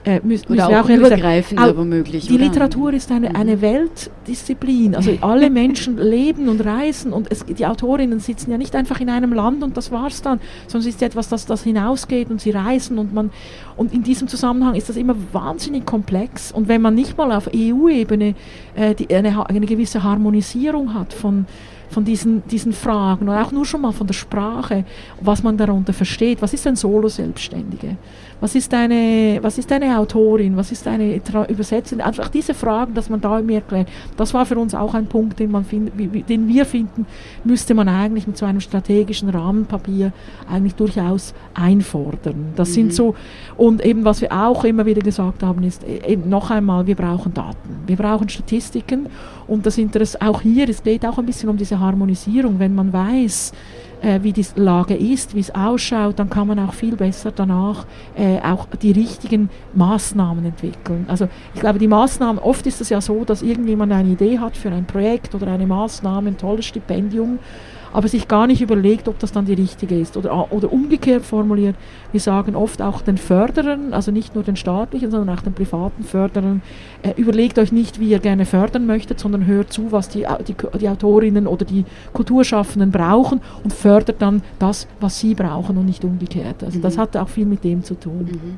Äh, müß, Oder auch übergreifend, aber möglich. Die oder? Literatur ist eine, eine Weltdisziplin. Also alle Menschen leben und reisen und es, die Autorinnen sitzen ja nicht einfach in einem Land und das war's dann, sondern es ist etwas, das, das hinausgeht und sie reisen und man und in diesem Zusammenhang ist das immer wahnsinnig komplex und wenn man nicht mal auf E U-Ebene äh, die, eine, eine gewisse Harmonisierung hat von von diesen, diesen Fragen und auch nur schon mal von der Sprache, was man darunter versteht. Was ist ein Solo-Selbstständige? Was ist eine, was ist eine Autorin? Was ist eine Tra- Übersetzerin? Einfach diese Fragen, dass man da mir erklärt. Das war für uns auch ein Punkt, den, man find, den wir finden, müsste man eigentlich mit so einem strategischen Rahmenpapier eigentlich durchaus einfordern. Das mhm. sind so, und eben was wir auch immer wieder gesagt haben, ist eben noch einmal, wir brauchen Daten. Wir brauchen Statistiken und das Interesse auch hier, es geht auch ein bisschen um diese Harmonisierung. Wenn man weiß, äh, wie die Lage ist, wie es ausschaut, dann kann man auch viel besser danach äh, auch die richtigen Maßnahmen entwickeln. Also ich glaube, die Maßnahmen, oft ist es ja so, dass irgendjemand eine Idee hat für ein Projekt oder eine Maßnahme, ein tolles Stipendium, aber sich gar nicht überlegt, ob das dann die richtige ist. Oder, oder umgekehrt formuliert, wir sagen oft auch den Förderern, also nicht nur den staatlichen, sondern auch den privaten Förderern, äh, überlegt euch nicht, wie ihr gerne fördern möchtet, sondern hört zu, was die, die, die Autorinnen oder die Kulturschaffenden brauchen und fördert dann das, was sie brauchen und nicht umgekehrt. Also mhm. das hat auch viel mit dem zu tun. Mhm.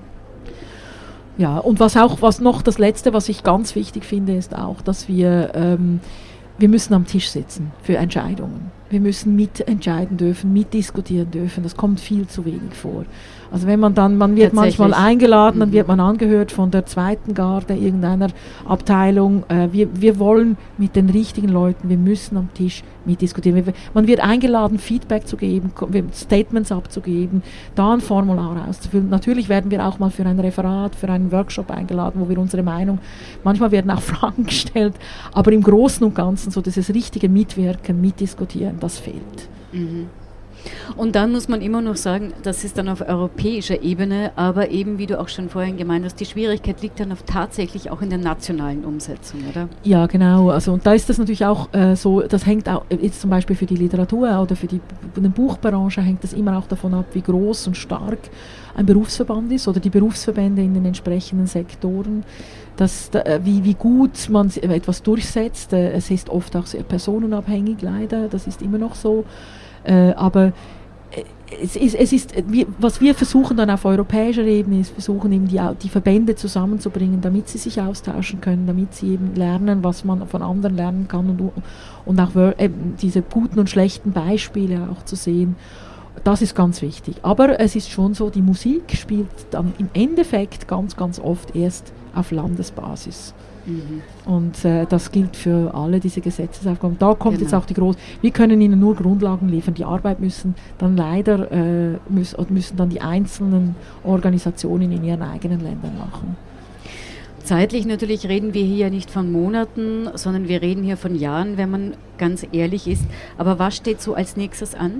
Ja, und was auch, was noch das Letzte, was ich ganz wichtig finde, ist auch, dass wir, ähm, wir müssen am Tisch sitzen für Entscheidungen. Wir müssen mitentscheiden dürfen, mitdiskutieren dürfen. Das kommt viel zu wenig vor. Also wenn man dann, man wird manchmal eingeladen, dann mhm. wird man angehört von der zweiten Garde irgendeiner Abteilung. Äh, wir, wir wollen mit den richtigen Leuten, wir müssen am Tisch mitdiskutieren. Wir, man wird eingeladen, Feedback zu geben, Statements abzugeben, da ein Formular auszufüllen. Natürlich werden wir auch mal für ein Referat, für einen Workshop eingeladen, wo wir unsere Meinung, manchmal werden auch Fragen gestellt, aber im Großen und Ganzen so dieses richtige Mitwirken, Mitdiskutieren, das fehlt. Mhm. Und dann muss man immer noch sagen, das ist dann auf europäischer Ebene, aber eben, wie du auch schon vorhin gemeint hast, die Schwierigkeit liegt dann auf tatsächlich auch in der nationalen Umsetzung, oder? Ja, genau. Also, und da ist das natürlich auch äh, so, das hängt auch, jetzt zum Beispiel für die Literatur oder für die, für die Buchbranche hängt das immer auch davon ab, wie groß und stark ein Berufsverband ist oder die Berufsverbände in den entsprechenden Sektoren. Dass, äh, wie, wie gut man etwas durchsetzt. Äh, es ist oft auch sehr personenabhängig, leider, das ist immer noch so. Äh, aber äh, es ist, es ist wir, was wir versuchen dann auf europäischer Ebene ist, versuchen eben die, die Verbände zusammenzubringen, damit sie sich austauschen können, damit sie eben lernen, was man von anderen lernen kann und, und auch äh, diese guten und schlechten Beispiele auch zu sehen. Das ist ganz wichtig. Aber es ist schon so, die Musik spielt dann im Endeffekt ganz, ganz oft erst auf Landesbasis. Mhm. Und äh, das gilt für alle diese Gesetzesaufgaben. Da kommt genau. jetzt auch die große, wir können ihnen nur Grundlagen liefern, die Arbeit müssen dann leider, äh, müssen, müssen dann die einzelnen Organisationen in ihren eigenen Ländern machen. Zeitlich natürlich reden wir hier ja nicht von Monaten, sondern wir reden hier von Jahren, wenn man ganz ehrlich ist. Aber was steht so als nächstes an?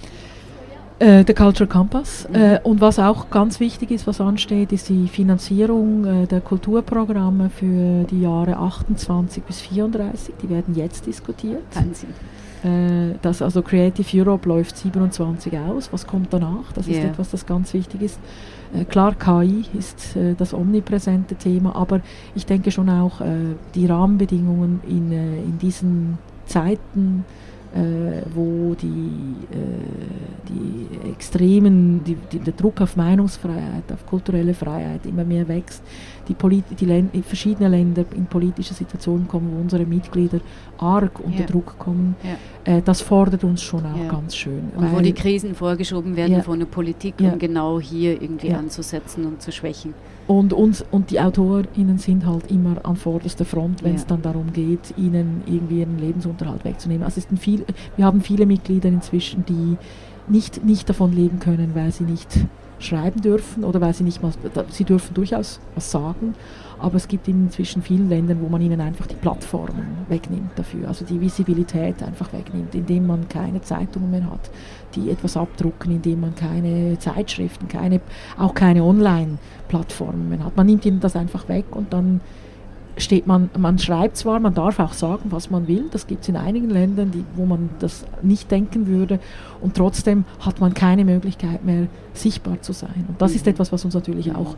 Äh, der Cultural Compass. Mhm. Äh, und was auch ganz wichtig ist, was ansteht, ist die Finanzierung äh, der Kulturprogramme für die Jahre achtundzwanzig bis vierunddreißig. Die werden jetzt diskutiert. Wahnsinn. Äh, das, also Creative Europe läuft siebenundzwanzig aus. Was kommt danach? Das ist yeah. etwas, das ganz wichtig ist. Äh, klar, K I ist äh, das omnipräsente Thema, aber ich denke schon auch äh, die Rahmenbedingungen in, äh, in diesen Zeiten, Äh, wo die, äh, die extremen, die, die, der Druck auf Meinungsfreiheit, auf kulturelle Freiheit immer mehr wächst, die, Polit- die, Län- die verschiedene Länder in politische Situationen kommen, wo unsere Mitglieder arg unter ja. Druck kommen, ja. äh, das fordert uns schon auch ja. ganz schön. Und wo die Krisen vorgeschoben werden ja. von der Politik, um ja. genau hier irgendwie ja. anzusetzen und zu schwächen. Und, uns, und die AutorInnen sind halt immer an vorderster Front, wenn es ja. dann darum geht, ihnen irgendwie ihren Lebensunterhalt wegzunehmen. Also es sind viel, wir haben viele Mitglieder inzwischen, die nicht, nicht davon leben können, weil sie nicht schreiben dürfen oder weil sie nicht mal, sie dürfen durchaus was sagen, aber es gibt in inzwischen vielen Ländern, wo man ihnen einfach die Plattformen wegnimmt dafür, also die Visibilität einfach wegnimmt, indem man keine Zeitungen mehr hat, die etwas abdrucken, indem man keine Zeitschriften, keine, auch keine Online-Plattformen mehr hat. Man nimmt ihnen das einfach weg und dann steht man, man schreibt zwar, man darf auch sagen, was man will, das gibt es in einigen Ländern, die, wo man das nicht denken würde und trotzdem hat man keine Möglichkeit mehr, sichtbar zu sein. Und das mhm. ist etwas, was uns natürlich auch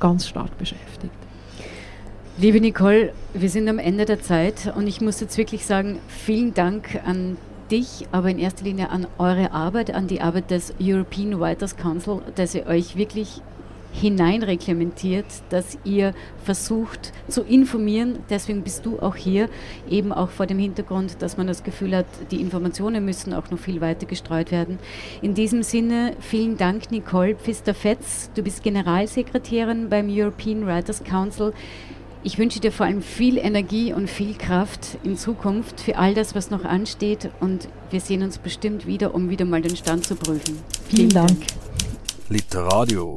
ganz stark beschäftigt. Liebe Nicole, wir sind am Ende der Zeit und ich muss jetzt wirklich sagen, vielen Dank an dich, aber in erster Linie an eure Arbeit, an die Arbeit des European Writers Council, dass ihr euch wirklich hineinreglementiert, dass ihr versucht zu informieren. Deswegen bist du auch hier, eben auch vor dem Hintergrund, dass man das Gefühl hat, die Informationen müssen auch noch viel weiter gestreut werden. In diesem Sinne, vielen Dank, Nicole Pfister-Fetz. Du bist Generalsekretärin beim European Writers Council. Ich wünsche dir vor allem viel Energie und viel Kraft in Zukunft für all das, was noch ansteht, und wir sehen uns bestimmt wieder, um wieder mal den Stand zu prüfen. Vielen Dank. Literadio.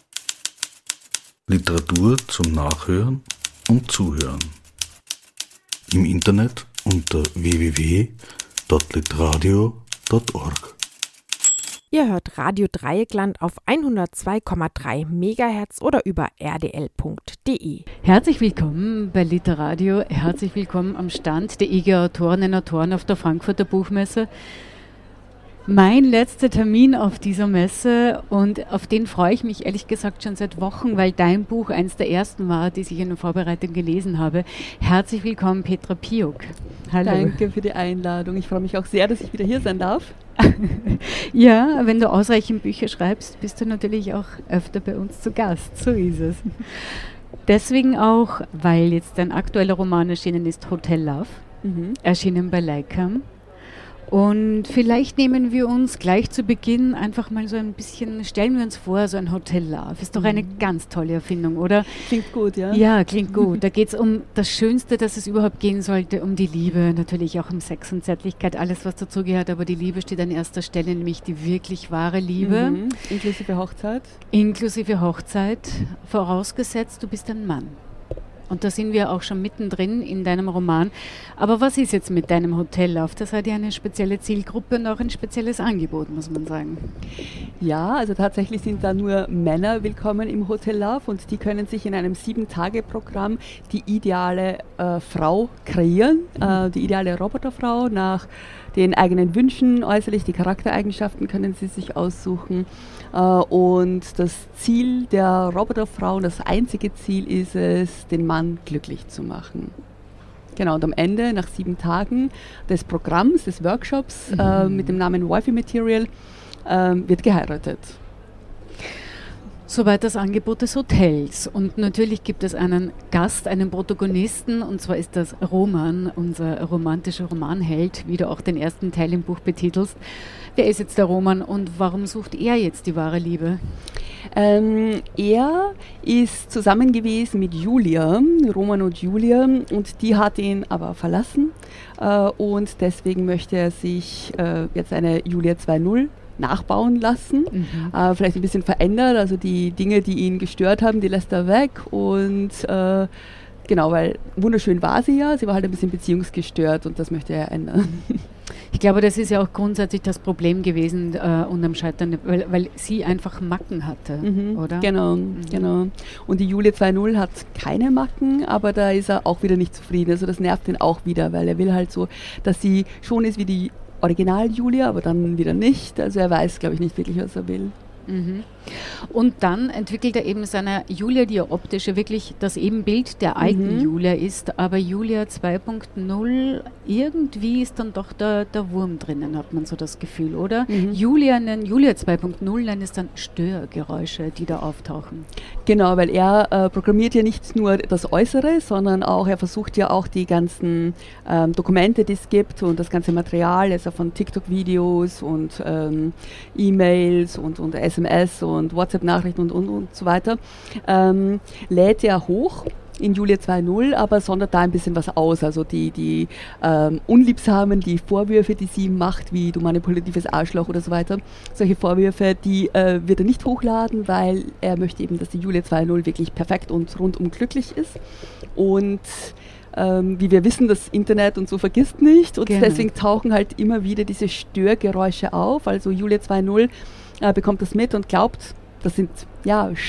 Literatur zum Nachhören und Zuhören. Im Internet unter w w w punkt literadio punkt org. Ihr hört Radio Dreieckland auf hundertzwei Komma drei Megahertz oder über r d l punkt d e. Herzlich willkommen bei Literadio, herzlich willkommen am Stand der I G Autorinnen und Autoren auf der Frankfurter Buchmesse. Mein letzter Termin auf dieser Messe, und auf den freue ich mich ehrlich gesagt schon seit Wochen, weil dein Buch eines der ersten war, die ich in der Vorbereitung gelesen habe. Herzlich willkommen, Petra Piuk. Hallo. Danke für die Einladung. Ich freue mich auch sehr, dass ich wieder hier sein darf. Ja, wenn du ausreichend Bücher schreibst, bist du natürlich auch öfter bei uns zu Gast. So ist es. Deswegen auch, weil jetzt dein aktueller Roman erschienen ist, Hotel Love, mhm. erschienen bei Lycam. Und vielleicht nehmen wir uns gleich zu Beginn einfach mal so ein bisschen, stellen wir uns vor, so ein Hotel Love. Ist doch eine ganz tolle Erfindung, oder? Klingt gut, ja? Ja, klingt gut. Da geht es um das Schönste, das es überhaupt gehen sollte, um die Liebe, natürlich auch um Sex und Zärtlichkeit, alles, was dazugehört, aber die Liebe steht an erster Stelle, nämlich die wirklich wahre Liebe. Mhm. Inklusive Hochzeit? Inklusive Hochzeit, vorausgesetzt, du bist ein Mann. Und da sind wir auch schon mittendrin in deinem Roman. Aber was ist jetzt mit deinem Hotel Love? Das hat ja eine spezielle Zielgruppe und auch ein spezielles Angebot, muss man sagen. Ja, also tatsächlich sind da nur Männer willkommen im Hotel Love, und die können sich in einem Sieben-Tage-Programm die ideale äh, Frau kreieren, mhm. äh, die ideale Roboterfrau nach den eigenen Wünschen äußerlich, die Charaktereigenschaften können sie sich aussuchen. Und das Ziel der Roboterfrau, das einzige Ziel ist es, den Mann glücklich zu machen. Genau, und am Ende, nach sieben Tagen des Programms, des Workshops mhm. äh, mit dem Namen Wifey Material, äh, wird geheiratet. Soweit das Angebot des Hotels. Und natürlich gibt es einen Gast, einen Protagonisten, und zwar ist das Roman, unser romantischer Romanheld, wie du auch den ersten Teil im Buch betitelst. Wer ist jetzt der Roman und warum sucht er jetzt die wahre Liebe? Ähm, er ist zusammen gewesen mit Julia, Roman und Julia, und die hat ihn aber verlassen, äh, und deswegen möchte er sich äh, jetzt eine Julia zwei Punkt null nachbauen lassen, mhm. äh, vielleicht ein bisschen verändert, also die Dinge, die ihn gestört haben, die lässt er weg, und äh, genau, weil wunderschön war sie ja, sie war halt ein bisschen beziehungsgestört, und das möchte er ändern. Ich glaube, das ist ja auch grundsätzlich das Problem gewesen äh, unterm Scheitern, weil, weil sie einfach Macken hatte, mhm, oder? Genau, mhm. genau. Und die Julia zwei Punkt null hat keine Macken, aber da ist er auch wieder nicht zufrieden, also das nervt ihn auch wieder, weil er will halt so, dass sie schon ist wie die Original-Julia, aber dann wieder nicht. Also er weiß, glaube ich, nicht wirklich, was er will. Mhm. Und dann entwickelt er eben seine Julia, die ja optisch wirklich das Ebenbild der alten mhm. Julia ist, aber Julia zwei Punkt null, irgendwie ist dann doch der, der Wurm drinnen, hat man so das Gefühl, oder? Mhm. Julia, Julia zwei Punkt null nennen es dann Störgeräusche, die da auftauchen. Genau, weil er äh, programmiert ja nicht nur das Äußere, sondern auch, er versucht ja auch die ganzen ähm, Dokumente, die es gibt, und das ganze Material, also von TikTok-Videos und ähm, E-Mails und, und S M S und WhatsApp-Nachrichten und, und, und so weiter, ähm, lädt er hoch in Julia zwei Punkt null, aber sondert da ein bisschen was aus. Also die, die ähm, Unliebsamen, die Vorwürfe, die sie ihm macht, wie du manipulatives Arschloch oder so weiter, solche Vorwürfe, die äh, wird er nicht hochladen, weil er möchte eben, dass die Julia zwei Punkt null wirklich perfekt und rundum glücklich ist. Und Ähm, wie wir wissen, das Internet und so vergisst nicht, und genau. deswegen tauchen halt immer wieder diese Störgeräusche auf. Also Julia zwei Punkt null äh, bekommt das mit und glaubt, das sind ja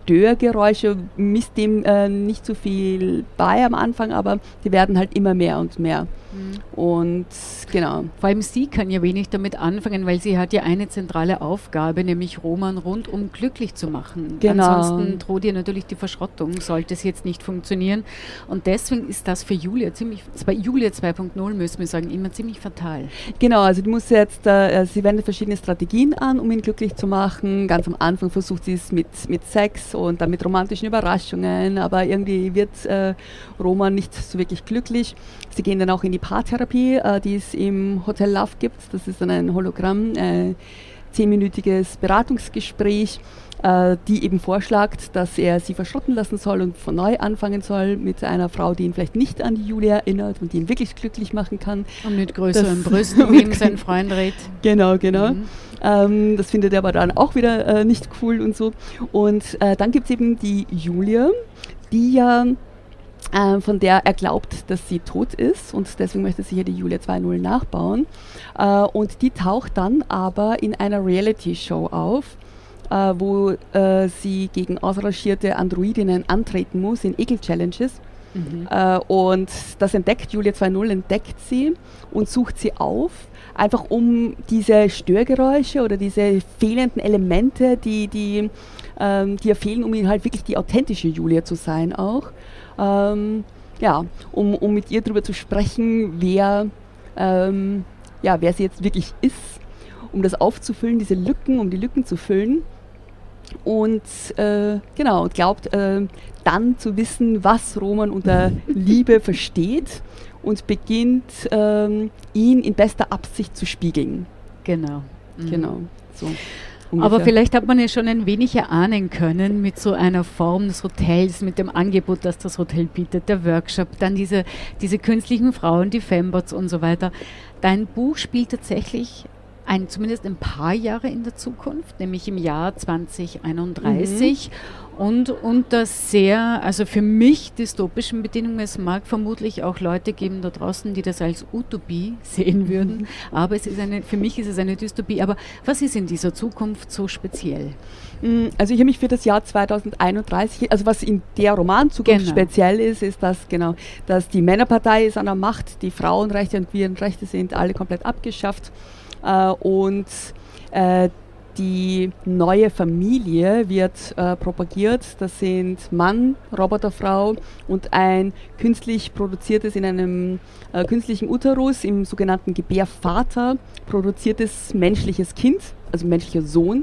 Störgeräusche, misst dem äh, nicht so viel bei am Anfang, aber die werden halt immer mehr und mehr. Mhm. Und genau. Vor allem sie kann ja wenig damit anfangen, weil sie hat ja eine zentrale Aufgabe, nämlich Roman rundum glücklich zu machen. Genau. Ansonsten droht ihr natürlich die Verschrottung, sollte es jetzt nicht funktionieren. Und deswegen ist das für Julia ziemlich, bei Julia zwei Punkt null müssen wir sagen, immer ziemlich fatal. Genau, also die muss jetzt, äh, sie wendet verschiedene Strategien an, um ihn glücklich zu machen. Ganz am Anfang versucht sie es mit, mit Sex und dann mit romantischen Überraschungen, aber irgendwie wird äh, Roman nicht so wirklich glücklich. Sie gehen dann auch in die Paartherapie, äh, die es im Hotel Love gibt. Das ist dann ein Hologramm, äh, zehnminütiges Beratungsgespräch, äh, die eben vorschlägt, dass er sie verschrotten lassen soll und von neu anfangen soll mit einer Frau, die ihn vielleicht nicht an die Julia erinnert und die ihn wirklich glücklich machen kann. Und mit größeren Brüsten, wie ihm sein Freund redet. Genau, genau. Mhm. Ähm, das findet er aber dann auch wieder äh, nicht cool und so. Und äh, dann gibt es eben die Julia, die ja Äh, von der er glaubt, dass sie tot ist und deswegen möchte sich ja die Julia zwei Punkt null nachbauen. Äh, und die taucht dann aber in einer Reality-Show auf, äh, wo äh, sie gegen ausrangierte Androidinnen antreten muss in Ekel-Challenges. Mhm. Äh, und das entdeckt Julia zwei Punkt null, entdeckt sie und sucht sie auf, einfach um diese Störgeräusche oder diese fehlenden Elemente, die, die, ähm, die ihr fehlen, um halt wirklich die authentische Julia zu sein auch. Ähm, ja, um, um mit ihr darüber zu sprechen, wer, ähm, ja, wer sie jetzt wirklich ist, um das aufzufüllen, diese Lücken, um die Lücken zu füllen. Und äh, genau, glaubt äh, dann zu wissen, was Roman unter Liebe versteht und beginnt, ähm, ihn in bester Absicht zu spiegeln. Genau. Mhm. Genau, so. Ungefähr. Aber vielleicht hat man ja schon ein wenig erahnen können mit so einer Form des Hotels, mit dem Angebot, das das Hotel bietet, der Workshop, dann diese, diese künstlichen Frauen, die Fembots und so weiter. Dein Buch spielt tatsächlich ein, zumindest ein paar Jahre in der Zukunft, nämlich im Jahr zwanzig einunddreißig. Mhm. Und unter sehr, also für mich dystopischen Bedingungen. Es mag vermutlich auch Leute geben da draußen, die das als Utopie sehen würden, mhm. aber es ist eine, für mich ist es eine Dystopie. Aber was ist in dieser Zukunft so speziell? Also ich habe mich für das Jahr zwanzig einunddreißig, also was in der Romanzukunft genau. speziell ist, ist, dass, genau, dass die Männerpartei ist an der Macht, die Frauenrechte und Queerenrechte sind alle komplett abgeschafft äh, und äh, die neue Familie wird äh, propagiert. Das sind Mann, Roboterfrau und ein künstlich produziertes, in einem äh, künstlichen Uterus, im sogenannten Gebärvater, produziertes menschliches Kind, also menschlicher Sohn.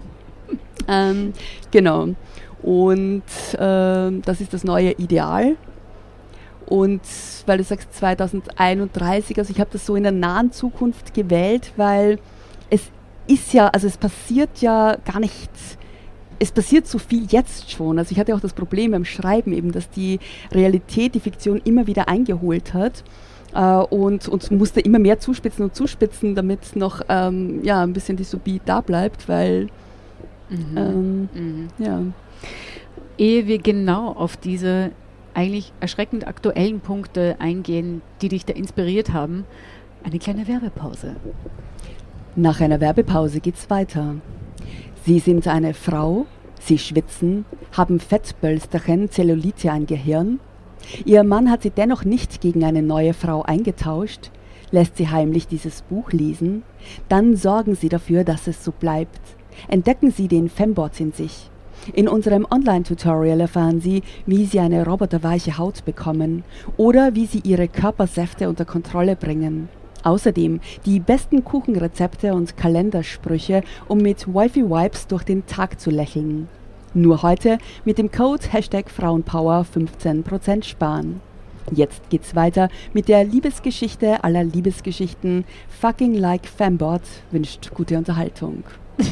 ähm, genau. Und äh, das ist das neue Ideal. Und weil du sagst zwanzig einunddreißig, also ich habe das so in der nahen Zukunft gewählt, weil es ist ja, also es passiert ja gar nichts, es passiert so viel jetzt schon. Also ich hatte auch das Problem beim Schreiben eben, dass die Realität, die Fiktion immer wieder eingeholt hat äh, und, und musste immer mehr zuspitzen und zuspitzen, damit noch ähm, ja, ein bisschen Dystopie da bleibt, weil mhm. Ähm, mhm. ja. Ehe wir genau auf diese eigentlich erschreckend aktuellen Punkte eingehen, die dich da inspiriert haben, eine kleine Werbepause. Nach einer Werbepause geht's weiter. Sie sind eine Frau, Sie schwitzen, haben Fettbölsterchen, Zellulite ein Gehirn. Ihr Mann hat Sie dennoch nicht gegen eine neue Frau eingetauscht, lässt Sie heimlich dieses Buch lesen. Dann sorgen Sie dafür, dass es so bleibt. Entdecken Sie den Fembot in sich. In unserem Online-Tutorial erfahren Sie, wie Sie eine roboterweiche Haut bekommen oder wie Sie Ihre Körpersäfte unter Kontrolle bringen. Außerdem die besten Kuchenrezepte und Kalendersprüche, um mit Wifi-Wipes durch den Tag zu lächeln. Nur heute mit dem Code Hashtag Frauenpower fünfzehn Prozent sparen. Jetzt geht's weiter mit der Liebesgeschichte aller Liebesgeschichten. Fucking Like Fembot wünscht gute Unterhaltung.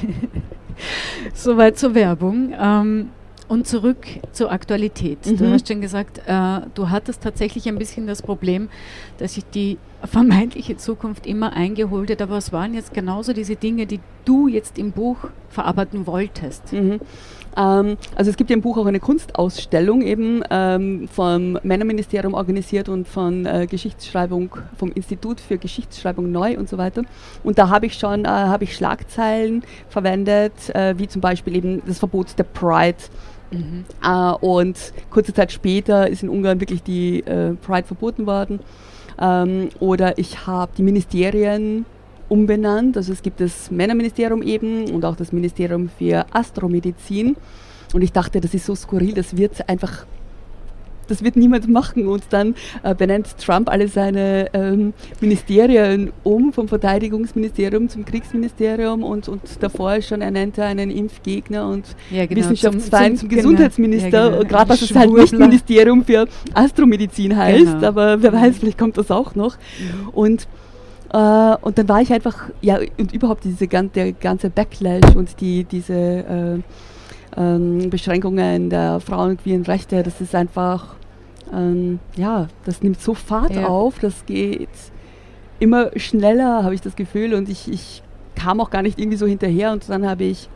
Soweit zur Werbung. Ähm Und zurück zur Aktualität. Mhm. Du hast schon gesagt, äh, du hattest tatsächlich ein bisschen das Problem, dass sich die vermeintliche Zukunft immer eingeholt hat, aber es waren jetzt genauso diese Dinge, die du jetzt im Buch verarbeiten wolltest. Mhm. Ähm, also es gibt ja im Buch auch eine Kunstausstellung eben ähm, vom Männerministerium organisiert und von äh, Geschichtsschreibung, vom Institut für Geschichtsschreibung neu und so weiter. Und da habe ich schon äh, habe ich Schlagzeilen verwendet, äh, wie zum Beispiel eben das Verbot der Pride Mhm. Äh, und kurze Zeit später ist in Ungarn wirklich die äh, Pride verboten worden. Ähm, oder ich habe die Ministerien umbenannt. Also es gibt das Männerministerium eben und auch das Ministerium für Astromedizin. Und ich dachte, das ist so skurril, das wird einfach, das wird niemand machen. Und dann äh, benennt Trump alle seine ähm, Ministerien um, vom Verteidigungsministerium zum Kriegsministerium und, und davor schon ernannte er einen Impfgegner und ja, genau, Wissenschaftsfeind zum, zum, zum Gesundheitsminister. Ja, genau. Gerade dass es halt nicht Ministerium für Astromedizin heißt, genau. Aber wer weiß, vielleicht kommt das auch noch. Mhm. Und Uh, und dann war ich einfach, ja, und überhaupt diese gan- der ganze Backlash und die, diese äh, ähm, Beschränkungen der Frauen- und Queerenrechte, das ist einfach, ähm, ja, das nimmt so Fahrt ja. auf, das geht immer schneller, habe ich das Gefühl, und ich, ich kam auch gar nicht irgendwie so hinterher, und dann habe ich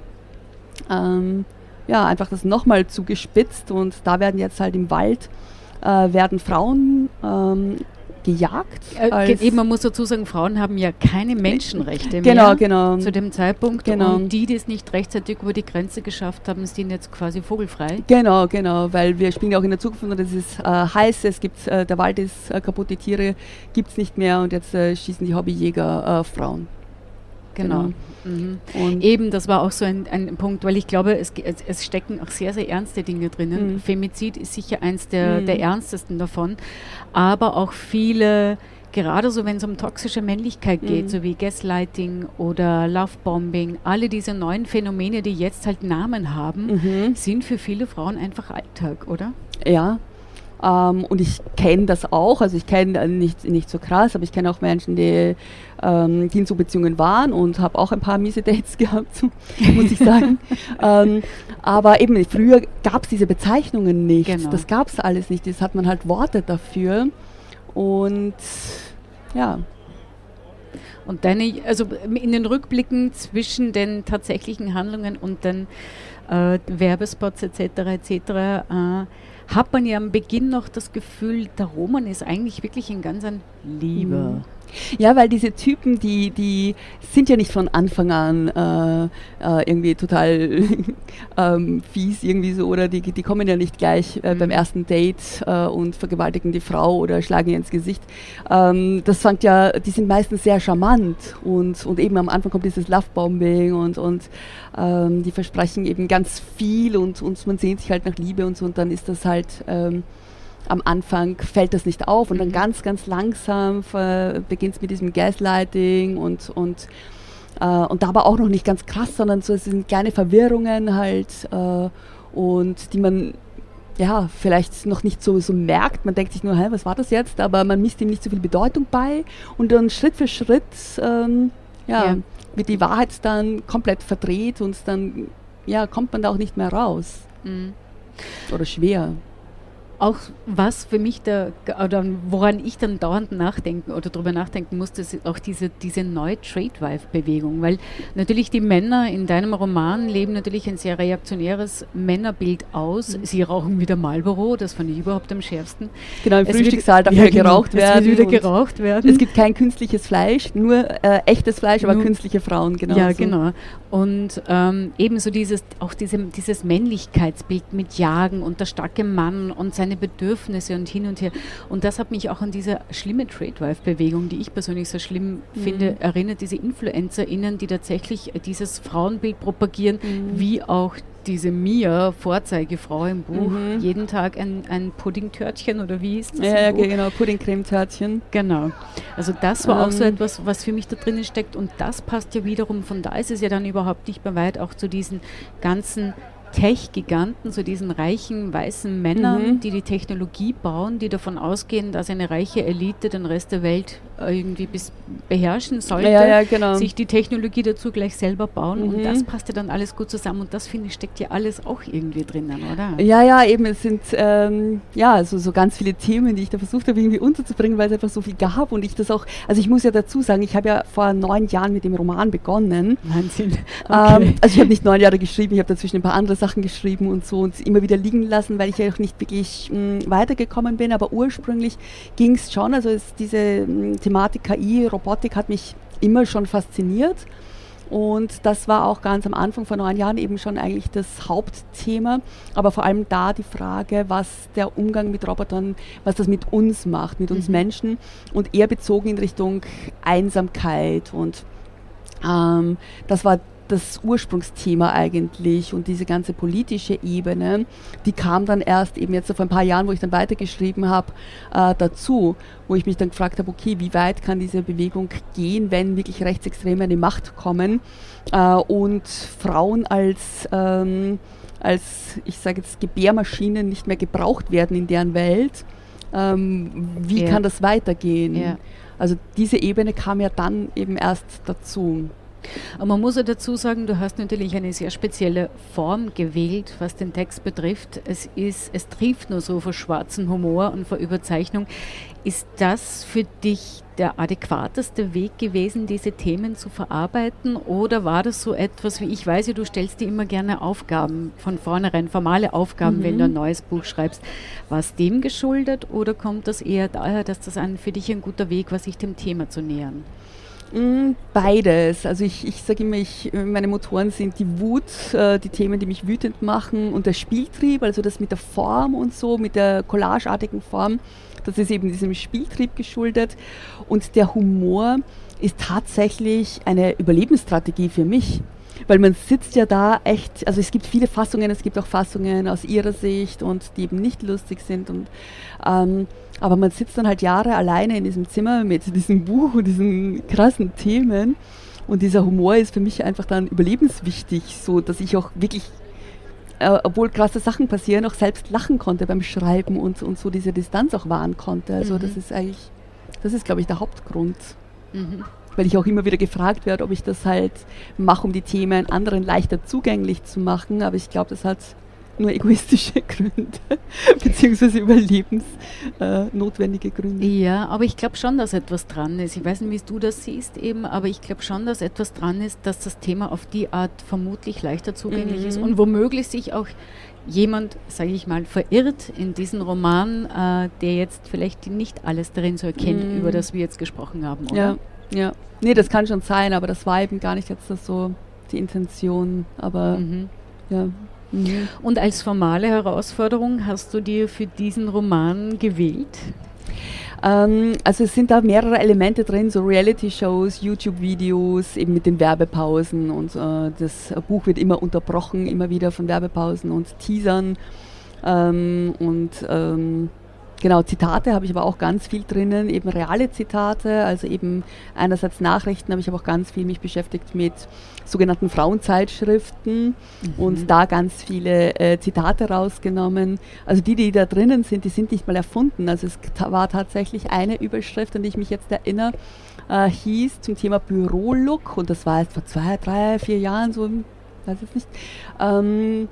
ähm, ja, einfach das nochmal zugespitzt, und da werden jetzt halt im Wald, äh, werden Frauen ähm, gejagt. Äh, eben, man muss dazu sagen, Frauen haben ja keine Menschenrechte genau, mehr genau. zu dem Zeitpunkt. Genau. Und die, die es nicht rechtzeitig über die Grenze geschafft haben, sind jetzt quasi vogelfrei. Genau, genau, weil wir spielen ja auch in der Zukunft und es ist äh, heiß, es gibt, äh, der Wald ist äh, kaputt, die Tiere gibt es nicht mehr, und jetzt äh, schießen die Hobbyjäger äh, Frauen. Genau. genau. Mhm. Und eben, das war auch so ein, ein Punkt, weil ich glaube, es, es, es stecken auch sehr, sehr ernste Dinge drinnen. Mhm. Femizid ist sicher eins der, mhm. der ernstesten davon, aber auch viele, gerade so wenn es um toxische Männlichkeit geht, mhm. so wie Gaslighting oder Lovebombing, alle diese neuen Phänomene, die jetzt halt Namen haben, mhm. sind für viele Frauen einfach Alltag, oder? Ja. Um, und ich kenne das auch, also ich kenne äh, nicht, nicht so krass, aber ich kenne auch Menschen, die, ähm, die in so Beziehungen waren, und habe auch ein paar miese Dates gehabt, muss ich sagen. um, aber eben, früher gab es diese Bezeichnungen nicht, genau. Das gab es alles nicht, das hat man halt Worte dafür, und ja. Und deine, also in den Rückblicken zwischen den tatsächlichen Handlungen und den äh, Werbespots et cetera et cetera, äh, hat man ja am Beginn noch das Gefühl, der Roman ist eigentlich wirklich ein ganz ein Lieber. Ja, weil diese Typen, die, die sind ja nicht von Anfang an äh, äh, irgendwie total ähm, fies irgendwie so, oder die, die kommen ja nicht gleich äh, mhm. beim ersten Date äh, und vergewaltigen die Frau oder schlagen ihr ins Gesicht. Ähm, das fängt ja, die sind meistens sehr charmant, und, und eben am Anfang kommt dieses Lovebombing und, und ähm, die versprechen eben ganz viel, und, und man sehnt sich halt nach Liebe und so, und dann ist das halt ähm, am Anfang fällt das nicht auf, und dann ganz, ganz langsam beginnt es mit diesem Gaslighting und, und, äh, und da aber auch noch nicht ganz krass, sondern so, es sind kleine Verwirrungen halt äh, und die man ja vielleicht noch nicht so, so merkt. Man denkt sich nur, hä, was war das jetzt? Aber man misst ihm nicht so viel Bedeutung bei, und dann Schritt für Schritt ähm, ja, ja. wird die Wahrheit dann komplett verdreht, und dann ja, kommt man da auch nicht mehr raus. Mhm. Oder schwer. Auch was für mich da, oder woran ich dann dauernd nachdenken oder darüber nachdenken musste, ist auch diese, diese neue Trade-Wife-Bewegung, weil natürlich die Männer in deinem Roman leben natürlich ein sehr reaktionäres Männerbild aus. Mhm. Sie rauchen wieder Marlboro, das fand ich überhaupt am schärfsten. Genau, im es Frühstückssaal darf ja, wieder geraucht werden. Es wird wieder geraucht werden. Es gibt kein künstliches Fleisch, nur äh, echtes Fleisch, aber nur künstliche Frauen, genau. Ja, so. genau. Und ähm, ebenso dieses, auch diese, dieses Männlichkeitsbild mit Jagen und der starke Mann und seine Bedürfnisse und hin und her. Und das hat mich auch an diese schlimme Trade-Wife-Bewegung, die ich persönlich so schlimm mhm. finde, erinnert, diese InfluencerInnen, die tatsächlich dieses Frauenbild propagieren, mhm. wie auch diese Mia, Vorzeigefrau im Buch, mhm. jeden Tag ein, ein Puddingtörtchen, oder wie ist das? Ja, ja genau, Puddingcremetörtchen. Genau. Also das war ähm. auch so etwas, was für mich da drinnen steckt, und das passt ja wiederum, von da ist es ja dann überhaupt nicht mehr weit, auch zu diesen ganzen Tech-Giganten, zu diesen reichen weißen Männern, mhm. die die Technologie bauen, die davon ausgehen, dass eine reiche Elite den Rest der Welt irgendwie bis beherrschen sollte, ja, ja, genau. sich die Technologie dazu gleich selber bauen, mhm. und das passt ja dann alles gut zusammen, und das, finde ich, steckt ja alles auch irgendwie drinnen, oder? Ja, ja, eben, es sind ähm, ja, also so ganz viele Themen, die ich da versucht habe irgendwie unterzubringen, weil es einfach so viel gab, und ich das auch, also ich muss ja dazu sagen, ich habe ja vor neun Jahren mit dem Roman begonnen. Wahnsinn. Okay. Ähm, also ich habe nicht neun Jahre geschrieben, ich habe dazwischen ein paar andere Sachen geschrieben und so, und immer wieder liegen lassen, weil ich ja auch nicht wirklich mh, weitergekommen bin, aber ursprünglich ging es schon, also es, diese mh, Thematik K I, Robotik hat mich immer schon fasziniert, Und das war auch ganz am Anfang vor neun Jahren eben schon eigentlich das Hauptthema, aber vor allem da die Frage, was der Umgang mit Robotern, was das mit uns macht, mit uns mhm. Menschen, und eher bezogen in Richtung Einsamkeit, und ähm, das war das Ursprungsthema eigentlich, und diese ganze politische Ebene, die kam dann erst eben jetzt so vor ein paar Jahren, wo ich dann weitergeschrieben habe, äh, dazu, wo ich mich dann gefragt habe, okay, wie weit kann diese Bewegung gehen, wenn wirklich Rechtsextreme an die Macht kommen äh, und Frauen als, ähm, als, ich sage jetzt, Gebärmaschinen nicht mehr gebraucht werden in deren Welt. Ähm, wie ja. kann das weitergehen? Ja. Also diese Ebene kam ja dann eben erst dazu. Aber man muss ja dazu sagen, du hast natürlich eine sehr spezielle Form gewählt, was den Text betrifft. Es ist, es trifft nur so vor schwarzen Humor und vor Überzeichnung. Ist das für dich der adäquateste Weg gewesen, diese Themen zu verarbeiten? Oder war das so etwas, wie ich weiß, du stellst dir immer gerne Aufgaben von vornherein, formale Aufgaben, mhm. wenn du ein neues Buch schreibst. War es dem geschuldet oder kommt das eher daher, dass das ein, für dich ein guter Weg war, sich dem Thema zu nähern? Beides. Also ich, ich sage immer, ich, meine Motoren sind die Wut, äh, die Themen, die mich wütend machen, und der Spieltrieb, also das mit der Form und so, mit der collageartigen Form, das ist eben diesem Spieltrieb geschuldet. Und der Humor ist tatsächlich eine Überlebensstrategie für mich. Weil man sitzt ja da echt, also es gibt viele Fassungen, es gibt auch Fassungen aus ihrer Sicht und die eben nicht lustig sind. Und, ähm, aber man sitzt dann halt Jahre alleine in diesem Zimmer mit diesem Buch und diesen krassen Themen. Und dieser Humor ist für mich einfach dann überlebenswichtig, so dass ich auch wirklich, äh, obwohl krasse Sachen passieren, auch selbst lachen konnte beim Schreiben und, und so diese Distanz auch wahren konnte. Also mhm. das ist eigentlich, das ist, glaube ich, der Hauptgrund. Mhm. Weil ich auch immer wieder gefragt werde, ob ich das halt mache, um die Themen anderen leichter zugänglich zu machen. Aber ich glaube, das hat nur egoistische Gründe, beziehungsweise überlebensnotwendige äh, Gründe. Ja, aber ich glaube schon, dass etwas dran ist. Ich weiß nicht, wie du das siehst eben, aber ich glaube schon, dass etwas dran ist, dass das Thema auf die Art vermutlich leichter zugänglich mhm. ist und womöglich sich auch jemand, sage ich mal, verirrt in diesen Roman, äh, der jetzt vielleicht nicht alles darin so erkennt, mhm. über das wir jetzt gesprochen haben, oder? Ja. Ja, nee, das kann schon sein, aber das war eben gar nicht jetzt so die Intention, aber mhm. ja. Mhm. Und als formale Herausforderung hast du dir für diesen Roman gewählt? Ähm, also es sind da mehrere Elemente drin, so Reality-Shows, YouTube-Videos, eben mit den Werbepausen, und äh, das Buch wird immer unterbrochen, immer wieder von Werbepausen und Teasern ähm, und ähm, genau, Zitate habe ich aber auch ganz viel drinnen, eben reale Zitate, also eben einerseits Nachrichten, aber ich habe auch ganz viel mich beschäftigt mit sogenannten Frauenzeitschriften mhm. und da ganz viele äh, Zitate rausgenommen. Also die, die da drinnen sind, die sind nicht mal erfunden. Also es ta- war tatsächlich eine Überschrift, an die ich mich jetzt erinnere, äh, hieß zum Thema Bürolook, und das war jetzt vor zwei, drei, vier Jahren so, weiß ich nicht, ähm,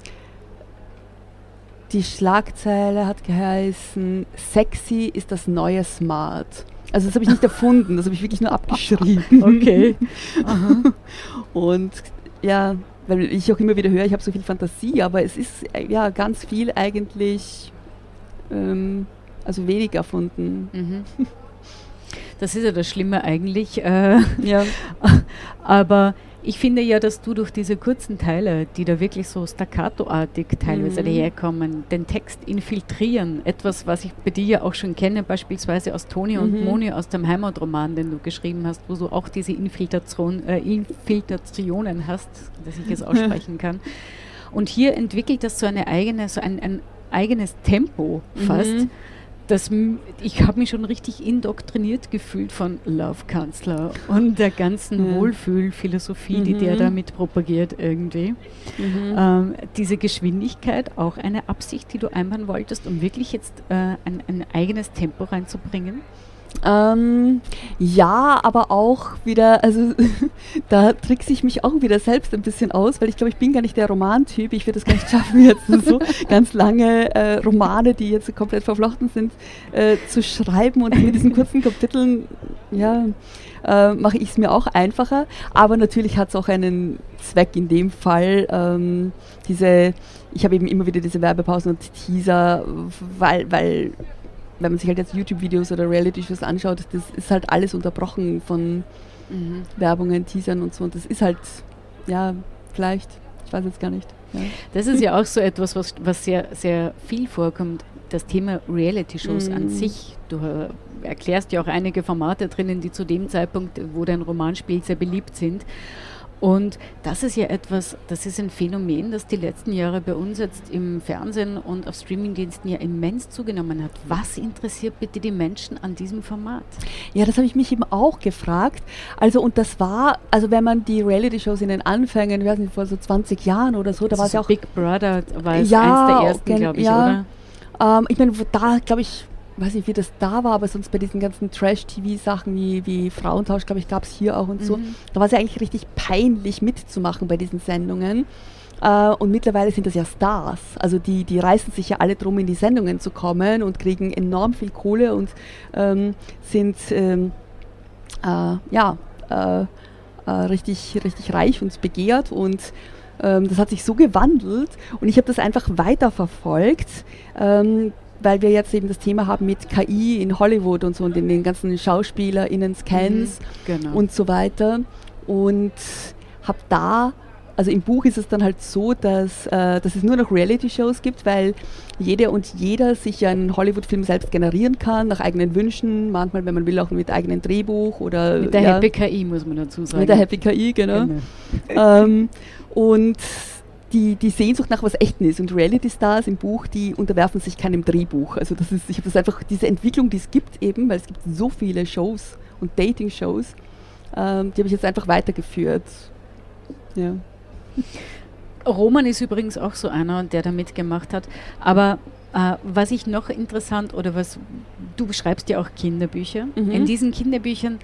die Schlagzeile hat geheißen, sexy ist das neue Smart. Also das habe ich nicht erfunden, das habe ich wirklich nur abgeschrieben. Okay. Aha. Und ja, weil ich auch immer wieder höre, ich habe so viel Fantasie, aber es ist ja ganz viel eigentlich, ähm, also wenig erfunden. Mhm. Das ist ja das Schlimme eigentlich. Äh, ja. Aber ich finde ja, dass du durch diese kurzen Teile, die da wirklich so staccatoartig teilweise mhm. daherkommen, den Text infiltrieren. Etwas, was ich bei dir ja auch schon kenne, beispielsweise aus Toni mhm. und Moni, aus dem Heimatroman, den du geschrieben hast, wo du auch diese Infiltration, äh, Infiltrationen hast, dass ich es aussprechen kann. Und hier entwickelt das so eine eigene, so ein, ein eigenes Tempo fast. Mhm. Das, ich habe mich schon richtig indoktriniert gefühlt von Love Counselor und der ganzen ja. Wohlfühlphilosophie, mhm. die der damit propagiert irgendwie. Mhm. Ähm, diese Geschwindigkeit, auch eine Absicht, die du einbauen wolltest, um wirklich jetzt äh, ein, ein eigenes Tempo reinzubringen? Ähm, ja, aber auch wieder, also da trickse ich mich auch wieder selbst ein bisschen aus, weil ich glaube, ich bin gar nicht der Romantyp. Ich würde es gar nicht schaffen, jetzt so ganz lange äh, Romane, die jetzt komplett verflochten sind, äh, zu schreiben, und mit diesen kurzen Kapiteln, ja, äh, mache ich es mir auch einfacher. Aber natürlich hat es auch einen Zweck in dem Fall. Ähm, diese, ich habe eben immer wieder diese Werbepausen und Teaser, weil, weil wenn man sich halt jetzt YouTube-Videos oder Reality-Shows anschaut, das ist halt alles unterbrochen von mhm. Werbungen, Teasern und so. Und das ist halt, ja, vielleicht, ich weiß jetzt gar nicht. Ja. Das ist ja auch so etwas, was, was sehr, sehr viel vorkommt, das Thema Reality-Shows mhm. an sich. Du äh, erklärst ja auch einige Formate drinnen, die zu dem Zeitpunkt, wo dein Roman spielt, sehr beliebt sind. Und das ist ja etwas, das ist ein Phänomen, das die letzten Jahre bei uns jetzt im Fernsehen und auf Streamingdiensten ja immens zugenommen hat. Was interessiert bitte die Menschen an diesem Format? Ja, das habe ich mich eben auch gefragt. Also und das war, also wenn man die Reality-Shows in den Anfängen, ich weiß nicht, vor so zwanzig Jahren oder so, da war es ja auch... Big Brother war es ja, eins der ersten, glaube ich, ja, oder? Ähm, ich meine, da, glaube ich, weiß nicht, wie das da war, aber sonst bei diesen ganzen Trash-T V-Sachen wie, wie Frauentausch, glaube ich, gab es hier auch und mhm. so. Da war es ja eigentlich richtig peinlich mitzumachen bei diesen Sendungen. Äh, und mittlerweile sind das ja Stars. Also die, die reißen sich ja alle drum, in die Sendungen zu kommen und kriegen enorm viel Kohle und ähm, sind ähm, äh, ja, äh, äh, richtig, richtig reich und begehrt. Und ähm, das hat sich so gewandelt. Und ich habe das einfach weiterverfolgt. Ähm, weil wir jetzt eben das Thema haben mit K I in Hollywood und so und in den ganzen SchauspielerInnen-Scans mhm, genau. und so weiter. Und habe da, also im Buch ist es dann halt so, dass, äh, dass es nur noch Reality-Shows gibt, weil jede und jeder sich einen Hollywood-Film selbst generieren kann, nach eigenen Wünschen, manchmal, wenn man will, auch mit eigenem Drehbuch oder... Mit der ja, Happy K I, muss man dazu sagen. Mit der Happy K I, genau. genau. ähm, und... Die, die Sehnsucht nach was Echten ist. Und Reality-Stars im Buch, die unterwerfen sich keinem Drehbuch. Also das ist, ich habe das einfach, diese Entwicklung, die es gibt eben, weil es gibt so viele Shows und Dating-Shows, ähm, die habe ich jetzt einfach weitergeführt. Ja. Roman ist übrigens auch so einer, der da mitgemacht hat. Aber äh, was ich noch interessant, oder was, du schreibst ja auch Kinderbücher. Mhm. In diesen Kinderbüchern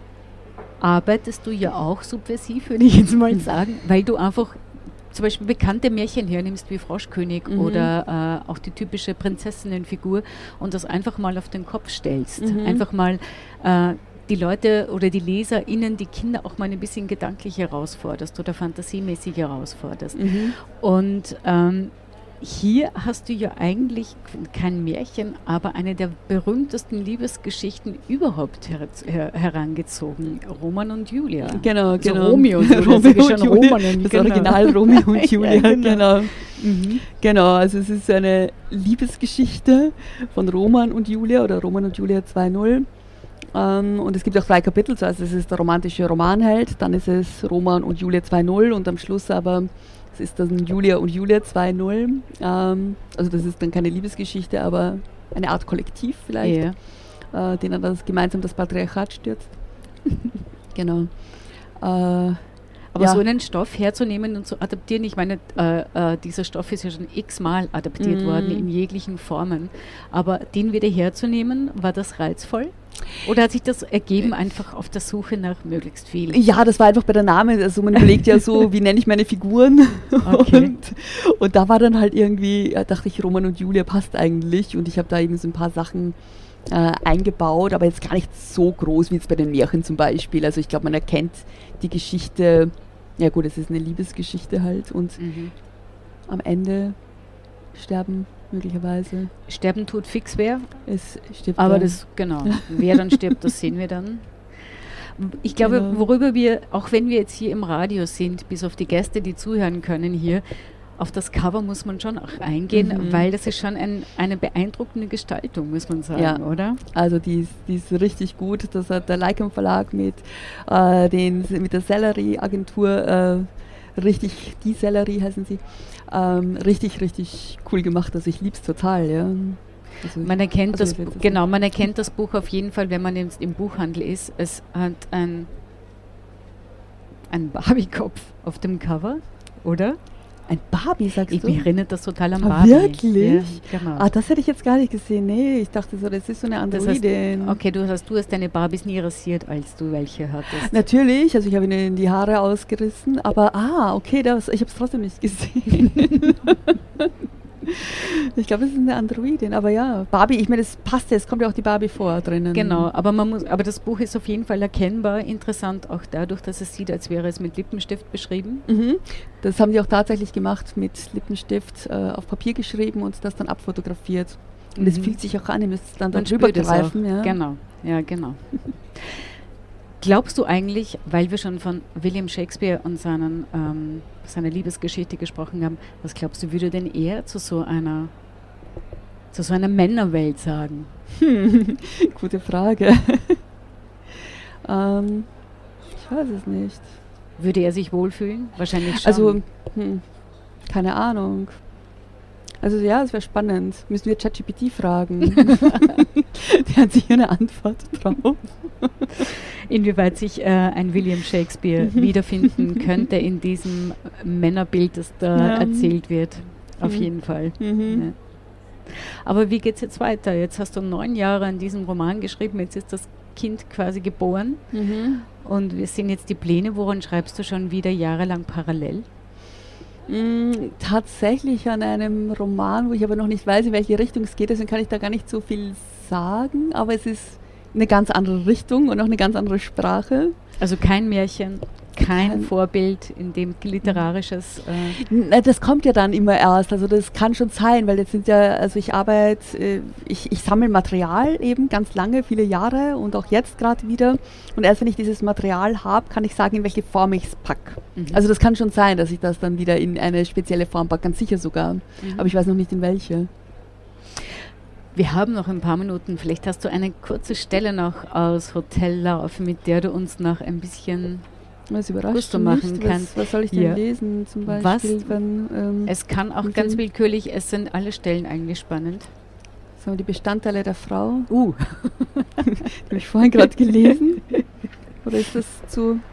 arbeitest du ja auch subversiv, würde ich jetzt mal sagen, weil du einfach zum Beispiel bekannte Märchen hernimmst wie Froschkönig mhm. oder äh, auch die typische Prinzessinnenfigur und das einfach mal auf den Kopf stellst. Mhm. Einfach mal äh, die Leute oder die LeserInnen, die Kinder auch mal ein bisschen gedanklich herausforderst oder fantasiemäßig herausforderst. Mhm. Und ähm, hier hast du ja eigentlich kein Märchen, aber eine der berühmtesten Liebesgeschichten überhaupt her her herangezogen. Roman und Julia. Genau, also genau. Romeo und Julia. Romeo und Julia. Das genau. Original Romeo und Julia. Ja, genau. Genau. Mhm. Genau, also es ist eine Liebesgeschichte von Roman und Julia oder Roman und Julia zwei Punkt null. Ähm, und es gibt auch drei Kapitel, also es ist der romantische Romanheld, dann ist es Roman und Julia zwei Punkt null und am Schluss aber es ist dann Julia und Julia zwei Punkt null. Ähm, also das ist dann keine Liebesgeschichte, aber eine Art Kollektiv vielleicht, yeah. äh, denen das gemeinsam das Patriarchat stürzt. Genau. Äh, aber ja. so einen Stoff herzunehmen und zu adaptieren, ich meine, äh, äh, dieser Stoff ist ja schon x-mal adaptiert mm. worden in jeglichen Formen, aber den wieder herzunehmen, war das reizvoll? Oder hat sich das ergeben, einfach auf der Suche nach möglichst viel? Ja, das war einfach bei der Name. Also man überlegt ja so, wie nenne ich meine Figuren? Okay. Und, und da war dann halt irgendwie, ja, dachte ich, Roman und Julia passt eigentlich. Und ich habe da eben so ein paar Sachen äh, eingebaut, aber jetzt gar nicht so groß wie jetzt bei den Märchen zum Beispiel. Also ich glaube, man erkennt die Geschichte, ja gut, es ist eine Liebesgeschichte halt. Und mhm. am Ende sterben möglicherweise. Sterben tut fix wer. Es stirbt Aber dann. das, genau, wer dann stirbt, das sehen wir dann. Ich glaube, Genau. worüber wir, auch wenn wir jetzt hier im Radio sind, bis auf die Gäste, die zuhören können hier, auf das Cover muss man schon auch eingehen, Mhm. weil das ist schon ein, eine beeindruckende Gestaltung, muss man sagen, Ja. oder? Also die ist, die ist richtig gut. Das hat der Lycum Verlag mit, äh, den, mit der Sellerie-Agentur, äh, richtig, die Sellerie heißen sie, ähm, richtig, richtig cool gemacht. Also ich liebe es total. Ja. Also Man erkennt also das, ich das genau, man erkennt das Buch auf jeden Fall, wenn man im, im Buchhandel ist. Es hat ein, ein Barbie-Kopf auf dem Cover, oder? Ein Barbie, sagst Ich du? mich erinnert das total an Ah, Barbie. wirklich? Ja, genau. Ah, das hätte ich jetzt gar nicht gesehen. Nee, ich dachte so, das ist so eine Das heißt, Androidin. okay, du hast, du hast deine Barbies nie rasiert, als du welche hattest. Natürlich, also ich habe ihnen die Haare ausgerissen, aber ah, okay, das, ich habe es trotzdem nicht gesehen. Ich glaube, es ist eine Androidin, aber ja, Barbie, ich meine, es passt ja, es kommt ja auch die Barbie vor drinnen. Genau, aber man muss, aber das Buch ist auf jeden Fall erkennbar, interessant auch dadurch, dass es sieht, als wäre es mit Lippenstift beschrieben. Mhm. Das haben die auch tatsächlich gemacht, mit Lippenstift äh, auf Papier geschrieben und das dann abfotografiert. Und es Mhm. fühlt sich auch an, ihr müsst es dann Man darüber spürt es greifen. auch. Ja. Genau, ja, genau. Glaubst du eigentlich, weil wir schon von William Shakespeare und seinen, ähm, seiner Liebesgeschichte gesprochen haben, was glaubst du, würde denn er zu so einer, zu so einer Männerwelt sagen? Hm, gute Frage. ähm, ich weiß es nicht. Würde er sich wohlfühlen? Wahrscheinlich schon. Also, hm, keine Ahnung. Also ja, es wäre spannend. Müssen wir ChatGPT fragen. Der hat sicher eine Antwort drauf. Inwieweit sich äh, ein William Shakespeare wiederfinden könnte in diesem Männerbild, das da ja. erzählt wird. Auf Mhm. jeden Fall. Mhm. Ja. Aber wie geht es jetzt weiter? Jetzt hast du neun Jahre an diesem Roman geschrieben, jetzt ist das Kind quasi geboren Mhm. und wir sehen jetzt die Pläne. Woran schreibst du schon wieder jahrelang parallel? Mm, tatsächlich an einem Roman, wo ich aber noch nicht weiß, in welche Richtung es geht, deswegen kann ich da gar nicht so viel sagen, aber es ist eine ganz andere Richtung und auch eine ganz andere Sprache. Also kein Märchen, kein Kein- Vorbild, in dem literarisches... Äh, Na, das kommt ja dann immer erst, also das kann schon sein, weil jetzt sind ja, also ich arbeite, äh, ich, ich sammle Material eben ganz lange, viele Jahre und auch jetzt gerade wieder und erst wenn ich dieses Material habe, kann ich sagen, in welche Form ich es packe. mhm. Also das kann schon sein, dass ich das dann wieder in eine spezielle Form packe, ganz sicher sogar, Mhm. aber ich weiß noch nicht in welche. Wir haben noch ein paar Minuten. Vielleicht hast du eine kurze Stelle noch aus Hotel Love, mit der du uns noch ein bisschen... Was überrascht Gusto mich machen nicht? kannst. Was, was soll ich denn Ja. lesen zum Beispiel? Was? Wenn, ähm, Es kann auch Mhm. ganz willkürlich, es sind alle Stellen eigentlich spannend. sagen wir die Bestandteile der Frau, Uh, die habe ich vorhin gerade gelesen. Oder ist das zu...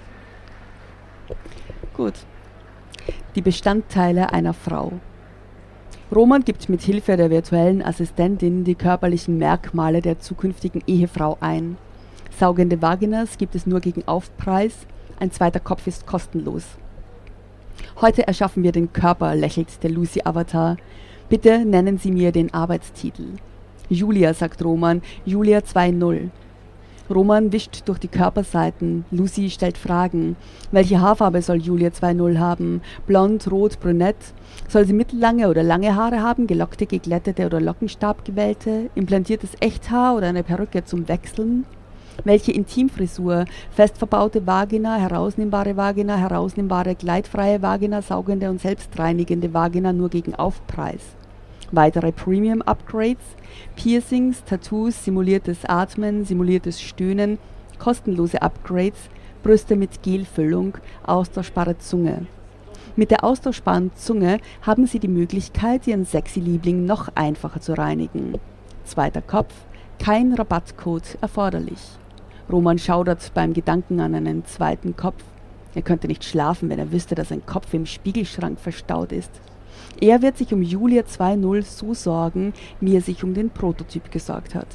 Gut. Die Bestandteile einer Frau. Roman gibt mit Hilfe der virtuellen Assistentin die körperlichen Merkmale der zukünftigen Ehefrau ein. Saugende Vaginas gibt es nur gegen Aufpreis, ein zweiter Kopf ist kostenlos. Heute erschaffen wir den Körper, lächelt der Lucy-Avatar. Bitte nennen Sie mir den Arbeitstitel. Julia, sagt Roman, Julia zwei null. Roman wischt durch die Körperseiten. Lucy stellt Fragen. Welche Haarfarbe soll Julia zwei null haben? Blond, rot, brünett? Soll sie mittellange oder lange Haare haben? Gelockte, geglättete oder Lockenstabgewellte? Implantiertes Echthaar oder eine Perücke zum Wechseln? Welche Intimfrisur? Fest verbaute Vagina, herausnehmbare Vagina, herausnehmbare gleitfreie Vagina, saugende und selbstreinigende Vagina nur gegen Aufpreis. Weitere Premium-Upgrades, Piercings, Tattoos, simuliertes Atmen, simuliertes Stöhnen, kostenlose Upgrades, Brüste mit Gelfüllung, austauschbare Zunge. Mit der austauschbaren Zunge haben Sie die Möglichkeit, Ihren sexy Liebling noch einfacher zu reinigen. Zweiter Kopf, kein Rabattcode erforderlich. Roman schaudert beim Gedanken an einen zweiten Kopf. Er könnte nicht schlafen, wenn er wüsste, dass ein Kopf im Spiegelschrank verstaut ist. Er wird sich um Julia zwei null so sorgen, wie er sich um den Prototyp gesorgt hat.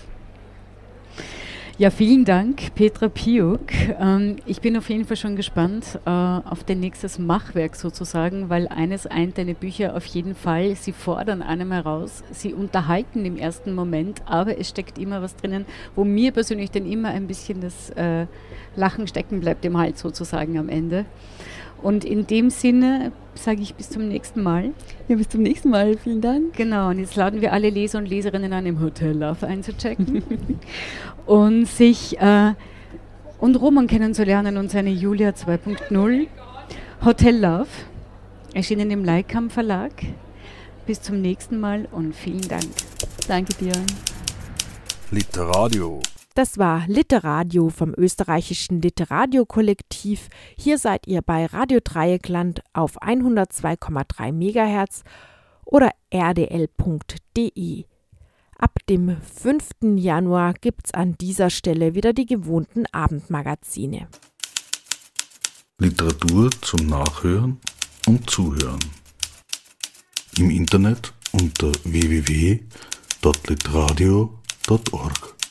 ja, vielen Dank, Petra Piuk. Ähm, ich bin auf jeden Fall schon gespannt äh, auf dein nächstes Machwerk sozusagen, weil eines eint deine Bücher auf jeden Fall. Sie fordern einem heraus, sie unterhalten im ersten Moment, aber es steckt immer was drinnen, wo mir persönlich dann immer ein bisschen das äh, Lachen stecken bleibt im Hals sozusagen am Ende. Und in dem Sinne sage ich bis zum nächsten Mal. Ja, bis zum nächsten Mal. Vielen Dank. Genau, und jetzt laden wir alle Leser und Leserinnen an, im Hotel Love einzuchecken und sich äh, und Roman kennenzulernen und seine Julia zwei punkt null. Hotel Love, erschienen im Leikam Verlag. Bis zum nächsten Mal und vielen Dank. Danke dir. Literadio. Das war Literadio vom österreichischen Literadio-Kollektiv. Hier seid ihr bei Radio Dreieckland auf hundertzwei Komma drei Megahertz oder r d l punkt d e. Ab dem fünften Januar gibt's an dieser Stelle wieder die gewohnten Abendmagazine. Literatur zum Nachhören und Zuhören. Im Internet unter w w w punkt literadio punkt org.